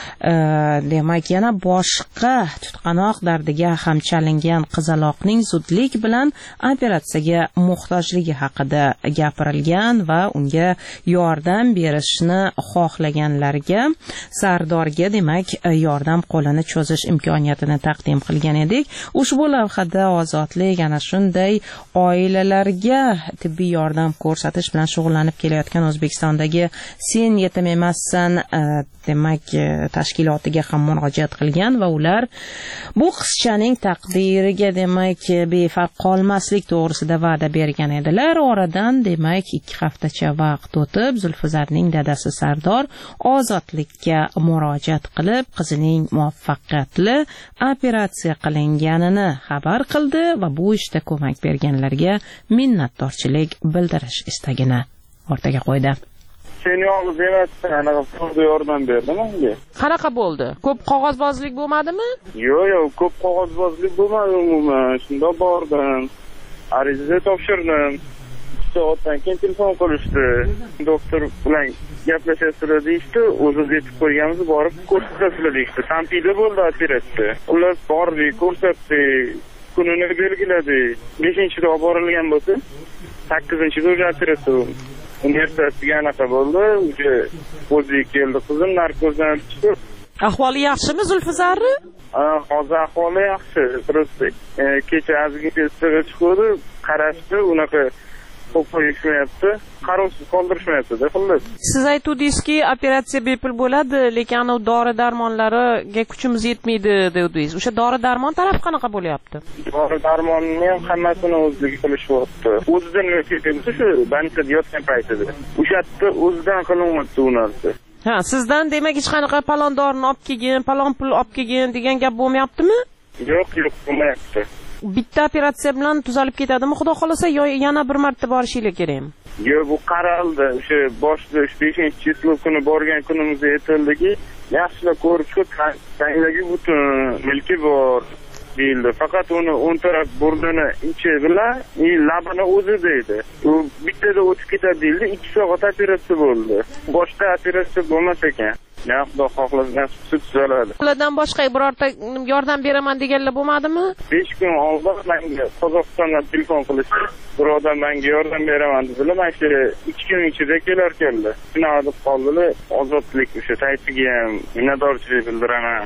demak yana boshqa tutqanoq dardiga ham chalingan qizaloqning zudlik bilan operatsiyaga muhtojligi haqida gapirilgan va unga yordam berishni xohlaganlarga Sardorga demak yordam qo'lini cho'zish imkoniyatini taqdim qilgan edik. Ushbu lavhada Ozodlik ana shunday oilalarga tibbiy yordam ko'rsatish bilan shug'ullanib kelayotgan O'zbekistondagi Sen yetim emassan demak tashkilotiga ham murojaat qilgan va ular bu qizchaning taqdiriga demak befarq qolmaslik to'g'risida va'da bergan edilar. Oradan demak ikki haftacha vaqt o'tib Zulfizarning dadasi Sardor Ozodlikka murojaat qilib qizining muvaffaqiyatli operatsiya qilinganini xabar qildi va bu ishda ko'mak berganlarga minnatdorchilik bildirish istagini o'rtaga qo'ydi. Sen yolg'iz emassan, anaqa fonda yordam berdim unga. Qanaqa bo'ldi? Ko'p qog'ozbozlik bo'lmadimi? Yo'q, yo'q, ko'p qog'ozbozlik bo'lmadi umuman. Shunda bordim. Ariza topshirdim. Soatdan keyin telefon qilishdi. Doktor bilan gaplashasizlar deyishdi. O'zi yetib qo'yganmiz, borib ko'rsatasizlar deyishdi. Tampida bo'ldi operatsiya. Ular bordik, ko'rsatdik. Kunini belgiladik. beshinchida olib borilgan bo'lsa, sakkizinchida o'sha operatsiya bo'ldi. Universitetiga anaqa bo'ldi, o'sha o'ziga keldi qizim, narkozdan chiqib. Ahvoli yaxshimi Zulfizarni? Hozir ahvoli yaxshi. Просто kecha azizga testga chiqdi, qarashdi, unaqa qo'yishmayapti, qarovsiz qoldirishmayapti-da, xullas. Siz aytdingizki, operatsiya bepul bo'ladi, lekin u dori-darmonlariga kuchimiz yetmaydi dedingiz. O'sha dori-darmon taraf qanaqa bo'lyapti? Dori-darmonni ham hammasini o'zligi qilishyapti. O'zidan o'tib shu banchada yotgan paytida. O'sha yerda o'zidan qilyapti u narsa. Ha, sizdan demak hech qanaqa palon dorini olib kelgin, palon pul olib kelgin degan gap bo'lmayaptimi? Yo'q, yo'q, bo'lmayapti. Bitta operatsiya bilan tuzalib ketadimi, xudo xolasa, yo yana bir marta borishinglar kerakmi? Yo'q, bu qaraldi. O'sha boshida beshinchi число kuni borgan kunimizda aytildiki, yaxshilab ko'rib chiqib, tanglagi butun milki bor deyildi. Faqat uni o'ng taraf burnini ichi bilan labini o'zi deydi. U bittada o'tib ketadi deyildi. ikki soat operatsiya bo'ldi. Boshqa operatsiya bo'lmas ekan. Ya, xudo xohlasa sut tuzaladi. Ulardan boshqa birorta yordam beraman deganlar bo'lmadimi? besh kun oldin menga Qozog'istondan telefon qilishdi. Bir odam menga yordam beraman dedilar. Men shu ikki kun ichida kelar keldi. Shunaqa deb qoldilar. Ozodlik o'sha saytiga ham minnatdorchilik bildiraman.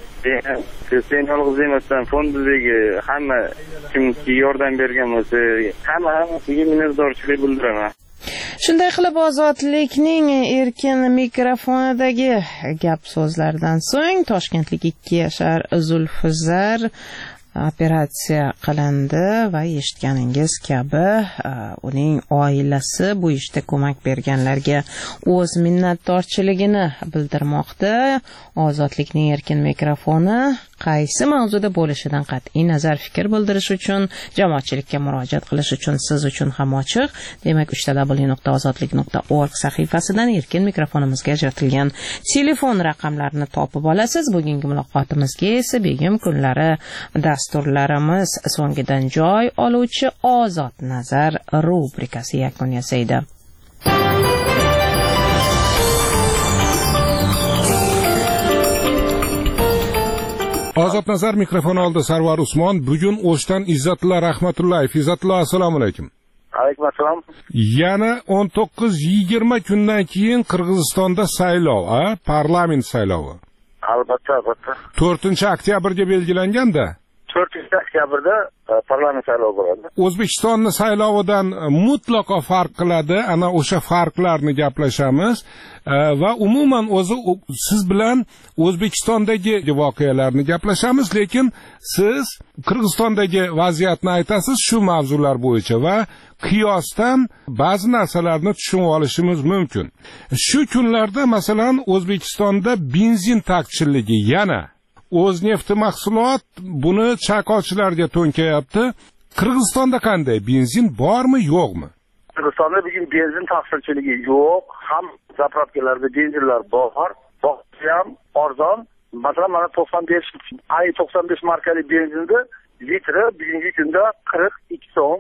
Sen yolg'iz emassan, fondidagi hamma kimki yordam bergan bo'lsa, hamma hammasiga minnatdorchilik bildiraman. Shunday qilib Ozodlikning erkin mikrofonidagi gap so'zlardan so'ng Toshkentlik ikki yashar Zulfizar operatsiya qilindi va eshitganingiz kabi uning oilasi bu ishda ko'mak berganlarga o'z minnatdorchiligini bildirmoqda. Ozodlikning erkin mikrofoni qaysi mavzuda bo'lishidan qat'iy nazar fikr bildirish uchun, jamoatchilikka murojaat qilish uchun siz uchun ham ochiq. Demak, uch w nuqta ozodlik nuqta org sahifasidan erkin mikrofonimizga ajratilgan telefon raqamlarini topib olasiz. Bugungi muloqotimizga esa Begim kunlari dasturlarimiz so'ngidan joy oluvchi Ozod nazar rubrikasi yakun yasaydi. Ozod nazar mikrofon oldi Sarvar Usmon. Bugun O'shdan Izzatullo Rahmatullayev. Izzatullo, assalomu alaykum. Alaykum assalom. Yana o'n to'qqiz yigirma kundan keyin Qirg'izistonda saylov, a? Parlament saylovi. Albatta, albatta. to'rtinchi oktyabrga belgilanganda to'rtinchi oktyabrda parlament saylovi bo'ladi. O'zbekistonni saylovidan mutlaqo farq qiladi. Ana o'sha farqlarni gaplashamiz va umuman o'zi siz bilan O'zbekistondagi voqealarni gaplashamiz, lekin siz Qirg'izistondagi vaziyatni aytasiz shu mavzular bo'yicha va qiyosdan ba'zi narsalarni tushunib olishimiz mumkin. Shu kunlarda masalan O'zbekistonda benzin taqchilligi yana O'znefti mahsulot buni chaqovchilarga to'nkayapti. Qirg'izistonda qanday? Benzin bormi, yo'qmi? Qirg'izistonda bugun benzin taqchilligi yo'q. Ham zapravkalarda benzinlar bor. Boqsa ham arzon. Masalan, mana to'qson besh ay to'qson besh markali benzinni litri bugungi kunda qirq ikki so'm.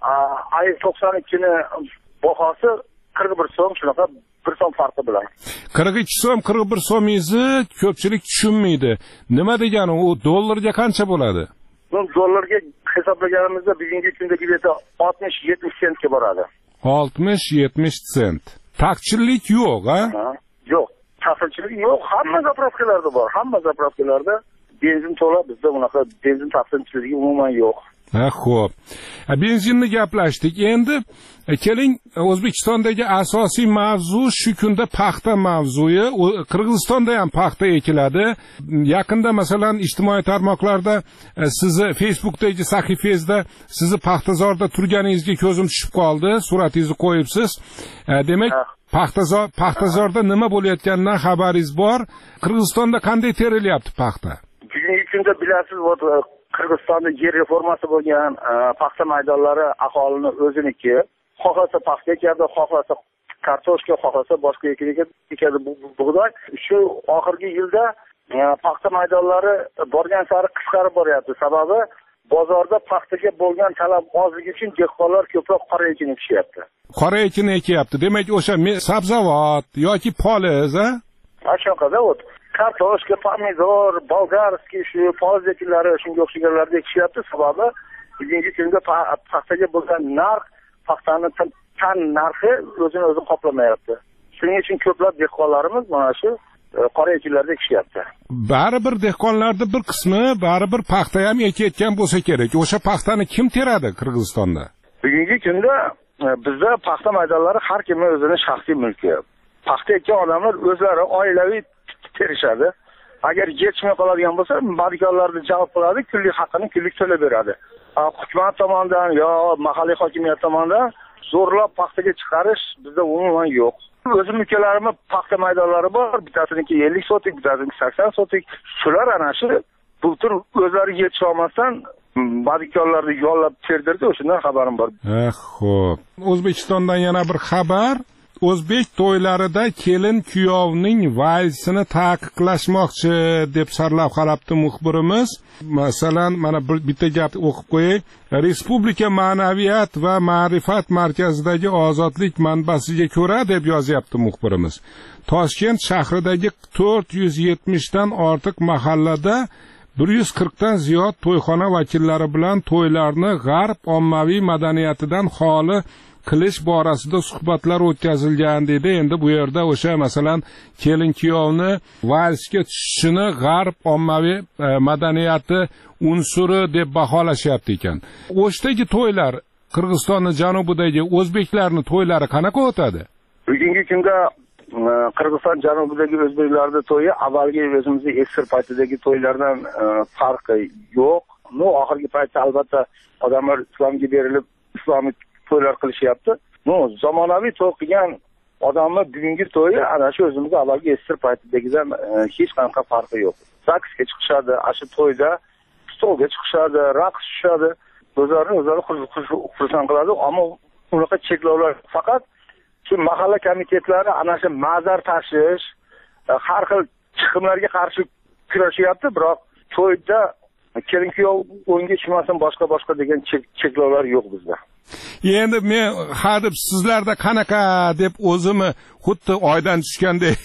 Ay to'qson ikki ni bahosi qirq bir so'm, shunaqa bir so'm farqi bilan. qirq ikki so'm, qirq bir so'mingizni ko'pchilik tushunmaydi. Nima degani, u dollarga qancha bo'ladi? Bu dollarga hisoblaganimizda bugungi kunda bileti oltmish yetmish sentga boradi. oltmish yetmish sent. Taqchillik yo'q, ha? Yo'q. Taqchillik yo'q. Hamma zapravkalarda bor. Hamma zapravkalarda benzin to'la, bizda unaqa benzin taqchilligi umuman yo'q. Ha, xo'p. Benzinni gaplashdik. Endi keling, O'zbekistondagi asosiy mavzu shu kunda paxta mavzuyi. Qirg'izistonda ham paxta ekiladi. Yaqinda masalan ijtimoiy tarmoqlarda sizni Facebookdagi sahifangizda sizni paxtazorda turganingizga ko'zim tushib qoldi. Suratingizni qo'yibsiz. Demak, paxtazor paxtazorda nima bo'layotganidan xabaringiz bor. Qirg'izistonda qanday terilyapti paxta? Bugungi kunda bilasiz, Qirg'izistonda yer reformasi bo'lgan, paxta maydonlari aholini o'ziniki. Xohlasa paxta ekadi, xohlasa kartoshka, xohlasa boshqa ekadi bug'doy. Shu oxirgi yilda paxta maydonlari borgan sari qisqarib boryapti. Sababi bozorda paxtaga bo'lgan talab ozligi uchun dehqonlar ko'proq qora ekin ekishyapti. Qora ekin ekyapti. Demak, o'sha sabzavot yoki poliz, ha? Ashaqada o't. Kartoshka, pomidor, bolgarskiy shu poliz ekinlari shunga o'xshaganlarda ekishyapti. Sababi bugungi kunda paxtaga bo'lgan narx, paxtani tan narxi o'zini o'zi qoplamayapti. Shuning uchun ko'plab dehqonlarimiz mana shu qora ekinlarda ekishyapti. Baribir dehqonlarning bir qismi baribir paxta ham ekayotgan bo'lsa kerak. O'sha paxtani kim teradi Qirg'izistonda? Bugungi kunda bizda paxta maydonlari har kimning o'zining shaxsiy mulki. Paxta ekkan odamlar o'zlari oilaviy terishadi. Agar yetishmay qoladigan bo'lsa, madikorlarni jalb qiladi, kunlik haqqini kunlik to'lab beradi. Hukumat tomonidan yo mahalliy hokimiyat tomonidan zo'rlab paxtaga chiqarish bizda umuman yo'q. O'zim ukalarimiz paxta maydonlari bor, bittasiniki ellik sotik, bittasiniki sakson sotik. Shular ana shu bultur o'zlari yetisha olmasdan madikorlarni yollab terdirdi, o'shundan xabarim bor. Ha, xo'p. O'zbekistondan yana bir xabar. O'zbek to'ylarida kelin kuyovning valsini taqiqlashmoqchi deb sarlavhalabdi muxbirimiz. Masalan, mana bitta gap o'qib qo'yay. Respublika ma'naviyat va ma'rifat markazidagi ozodlik manbasiga ko'ra deb yozyapti muxbirimiz. Toshkent shahridagi to'rt yuz yetmish dan ortiq mahallada bir yuz qirq dan ziyod to'yxona vakillari bilan to'ylarni g'arb ommaviy madaniyatidan xoli qilish borasida suhbatlar o'tkazilgan dedi. Endi bu yerda o'sha masalan kelin kuyovni valsga tushishini g'arb ommaviy e, madaniyati unsuri deb baholashyapti ekan. O'shdagi to'ylar Qirg'izistonning janubidagi o'zbeklarning to'ylari qanaqa o'tadi? Bugungi kunda Qirg'iziston janubidagi o'zbeklarning to'yi avvalgi o'zimizning eski paytidagi to'ylardan e, farqi yo'q. No, oxirgi paytda albatta odamlar islomga berilib islomiy to'ylar qilishyapti. No, zamonaviy to'y qilgan odamlar bugungi to'yi ana shu o'zimizning avvalgi eski paytidagidan e, hech qanaqa farqi yo'q. Zaksga chiqishadi, shu to'yda stolga chiqishadi, raqs tushadi, o'zlarini o'zlari xursand qiladi, ammo unaqa cheklovlar faqat shu mahalla komitetlari ana shu mazar tashish, har xil chiqimlarga qarshi kurashyapti, biroq to'yda kelin kuyov o'yinga chiqmasin, boshqa boshqa degan cheklovlar yo'q bizda. Endi men hadeb sizlarda qanaqa deb o'zimni xuddi oydan tushgandek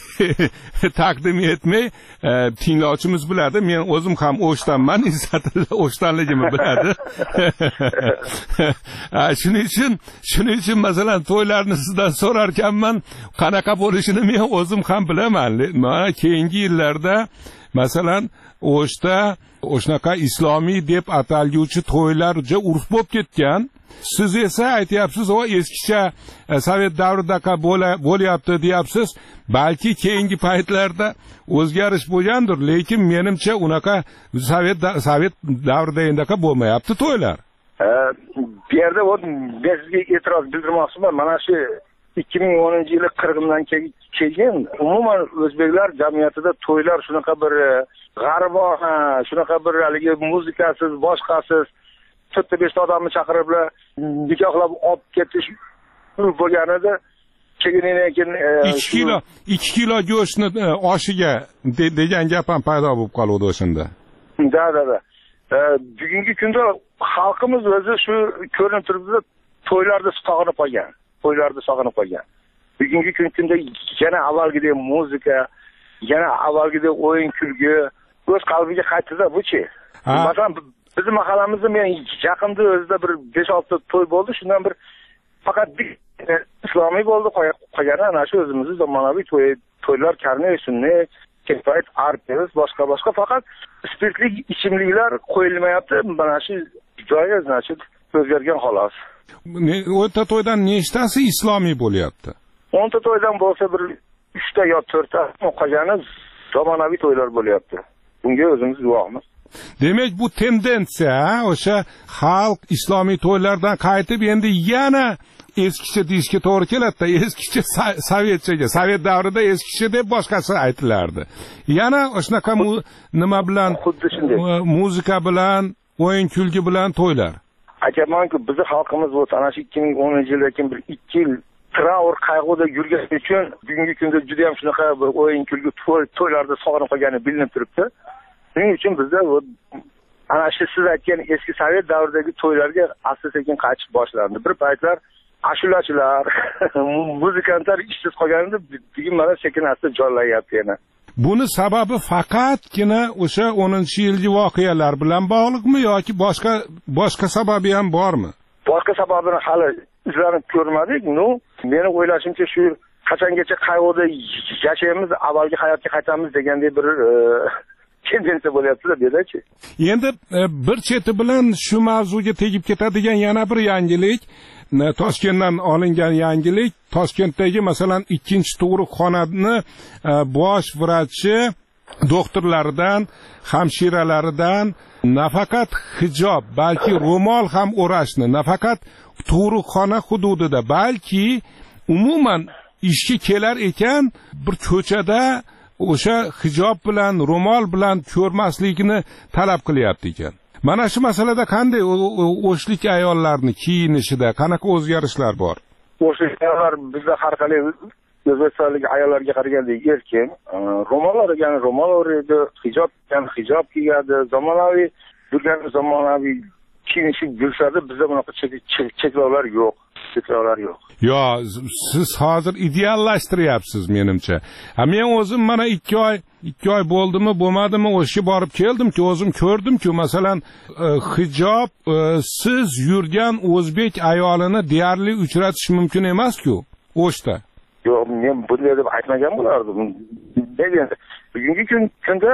taqdim etmay, e, tinglovchimiz biladi, men o'zim ham o'shdanman, izzatilla o'shdanligimni biladi. Shuning uchun, shuning uchun masalan to'ylarni sizdan so'rar ekanman, qanaqa bo'lishini men o'zim ham bilaman. Mana keyingi yillarda masalan o'shda o'shnaqa islomiy deb atalguvchi to'ylar juda urf bo'lib ketgan. Siz esa aytyapsiz, o eskicha sovet davridaqa bo'lyapti deyapsiz. Balki keyingi paytlarda o'zgarish bo'lgandir, lekin menimcha unaqa sovet sovet davrida endaqa bo'lmayapti to'ylar. Bu yerda men sizga e'tiroz bildirmoqchiman. Mana shu ikki ming o'ninchi yili qirg'indan keyin umuman o'zbeklar jamiyatida to'ylar shunaqa bir g'arbona, shunaqa bir haligi muzikasiz, boshqasiz to'rtta beshta odamni chaqirib nikohlab olib ketish bo'lganida keyin keyin ikki kilo ikki kilo go'shtni oshiga degan gap ham paydo bo'lib qoldi o'shanda. Da da da. Bugungi kunda xalqimiz o'zi shu ko'rinib turibdi, to'ylarda sog'inib qolgan. To'ylarda sog'inib qolgan. Bugungi kunda yana avvalgidek muzika, yana avvalgidek o'yin kulgi o'z qalbiga qaytdi-da buchi. Masalan, bizning mahallamizda men yaqinda o'zida bir besh olti to'y bo'ldi, shundan bir faqat bir islomiy bo'ldi, qolgani ana shu o'zimizning zamonaviy to'y, to'ylar karnay, sunniy, kepayt, arpes, boshqa boshqa faqat spirtli ichimliklar qo'yilmayapti. Mana shu joyi значит o'zgargan xolos. O'nta to'ydan nechtasi islomiy bo'lyapti? o'nta to'ydan bo'lsa bir uchta yo to'rtta, qolgani zamonaviy to'ylar bo'lyapti. Bunga o'zimiz guvohmiz. Demak, bu tendensiya o'sha xalq islomiy to'ylardan qaytib endi yana eskicha deyishga to'g'ri keladi-da, eskicha sovetchaga, sovet davrida eskicha deb boshqasi aytilardi. Yana shunaqa nima bilan, xuddi shunday muzika bilan, o'yin kulgi bilan to'ylar. Aytamanki, bizning xalqimiz bu ana shu ikki ming o'ninchi yildan keyin bir ikki yil travr qayg'uda yurgani uchun bugungi kunda juda ham shunaqa o'yin kulgi to'ylarda sog'inib qolgani bilinib turibdi. Shuning uchun bizda ana shu siz aytgan eski sovet davridagi to'ylarga asta-sekin qaytish boshlandi. Bir paytlar ashulachilar, muzikantlar ishsiz qolganida bugun mana sekin-asta jonlanyapti yana. Buni sababi faqatgina o'sha o'ninchi yilgi voqealar bilan bog'liqmi yoki boshqa boshqa sababi ham bormi? Boshqa sababini hali izlanib ko'rmadik. No, meni o'ylashimcha shu qachongacha qayg'uda yashaymiz, avvalgi hayotga qaytamiz degandek bir tendensiya bo'lyapti-da, dedi-chi. Endi bir cheti bilan shu mavzuga tegib ketadigan yana bir yangilik, Toshkentdan olingan yangilik, Toshkentdagi masalan ikkinchi tug'ruqxonani bosh vrachi doktorlaridan, hamshiralaridan nafaqat hijob, balki ro'mol ham o'rashni, nafaqat tug'ruqxona hududida, balki umuman ishga kelar ekan bir ko'chada o'sha hijob bilan, ro'mol bilan ko'rmaslikni talab qilyapti ekan. Mana shu masalada qanday o'shlik ayollarni kiyinishida qanaqa o'zgarishlar bor? O'shlik ayollar bizda har qalay o'zbekistonlik ayollarga qaraganda erkin, ro'mol o'ragan ro'mol o'raydi, hijob degan hijob kiyadi, zamonaviy yurgan zamonaviy kiyinishib yurishadi. Bizda bunaqa cheklovlar yo'q, cheklovlar yo'q. Yo, siz hozir ideallashtiryapsiz menimcha. Ha, men o'zim mana ikki oy, ikki oy bo'ldimi, bo'lmadimi, o'sha borib keldim-ki, o'zim ko'rdim-ki, masalan, hijob siz yurgan o'zbek ayolini deyarli uchratish mumkin emas-ku, o'shda. Yo'q, men bunday deb aytmagan bo'lardim. Endi bugungi kunda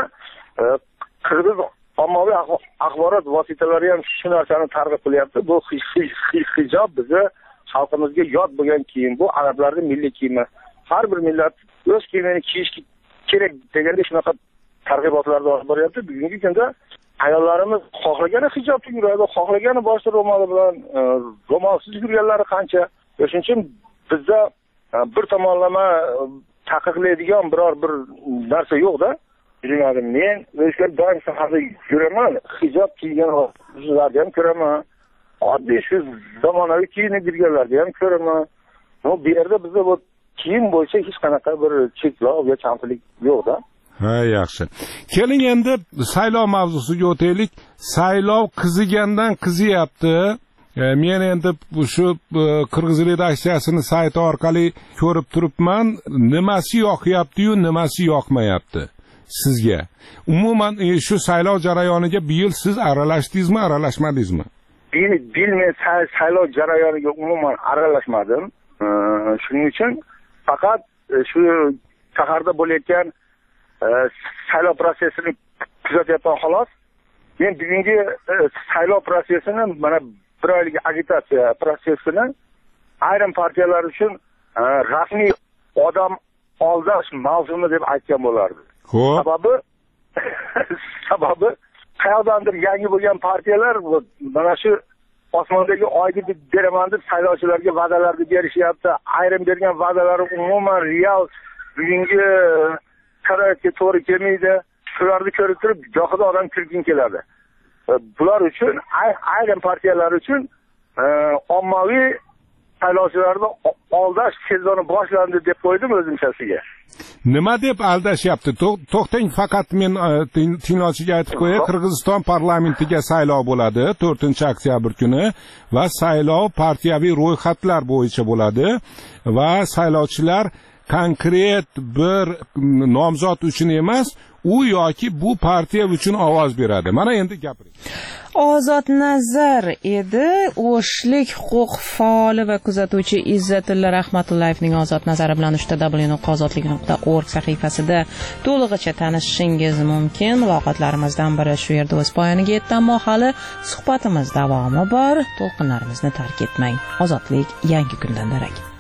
qirg'iz ommaviy axborot vositalari ham shu narsani targ'ib qilyapti. Bu hijob bizni xalqimizga yod bo'lgan kiyim, bu arablarning milliy kiyimi. Har bir millat o'z kiyimini kiyish kerak deganda shunaqa targ'ibotlarni olib boryapti. Bugungi kunda ayollarimiz xohlagani hijobda yuradi, xohlagani boshda ro'moli bilan, ro'molsiz yurganlari qancha. Shuning uchun bizda bir tomonlama taqiqlaydigan biror bir narsa yo'q-da. Bilmadim, men o'zgar doim saharda yuraman, hijob kiygan qizlarni ham ko'raman. Oddiy shu zamonaviy kiyinib yurganlarni ham ko'raman. No, bu yerda bizda bu kiyim bo'yicha hech qanaqa bir cheklov yoki kamchilik yo'q-da. Ha, yaxshi. Keling endi saylov mavzusiga o'taylik. Saylov qizigandan qiziyapti. Men endi shu Qirg'iz redaksiyasini sayti orqali ko'rib turibman, nimasi yoqyapti-yu, nimasi yoqmayapti sizga. Umuman shu saylov jarayoniga bu yil siz aralashdingizmi, aralashmadingizmi? Bilmay saylov jarayoniga umuman aralashmadim. Shuning uchun faqat shu shaharda bo'layotgan saylov prosesini kuzatyapman xolos. Men bugungi saylov prosesini mana bir oylik agitatsiya prosesini ayrim partiyalar uchun rasmiy odam oldash mavzumi deb aytgan bo'lardi. Sababi sababi qayerdandir yangi bo'lgan partiyalar mana shu osmondagi oyga beraman deb saylovchilarga va'dalarni berishyapti. Ayrim bergan va'dalari umuman real bugungi sharoitga to'g'ri kelmaydi. Shularni ko'rib turib, gohida odam kulging keladi. Bular uchun ayrim partiyalar uchun ommaviy saylovchilarni aldash sezoni boshlandi deb qo'ydim o'zimchasiga. Nima deb aldashyapti? To'xtang, faqat men tinglovchiga aytib qo'yay, Qirg'iziston parlamentiga saylov bo'ladi to'rtinchi oktyabr kuni va saylov partiyaviy ro'yxatlar bo'yicha bo'ladi va saylovchilar konkret bir nomzod uchun emas, u yoki bu partiya uchun ovoz beradi. Mana endi gapiring. Ozod Nazar edi o'shlik huquq faoli va kuzatuvchi Izzatulla Rahmatullayevning Ozod Nazari bilan uchta w nuqta ozodlik nuqta org sahifasida to'lig'icha tanishishingiz mumkin. Muloqotlarimizdan biri shu yerda o'z poyoniga yetdi, ammo hali suhbatimiz davomi bor. To'lqinlarimizni tark etmang. Ozodlik yangi kundan darak.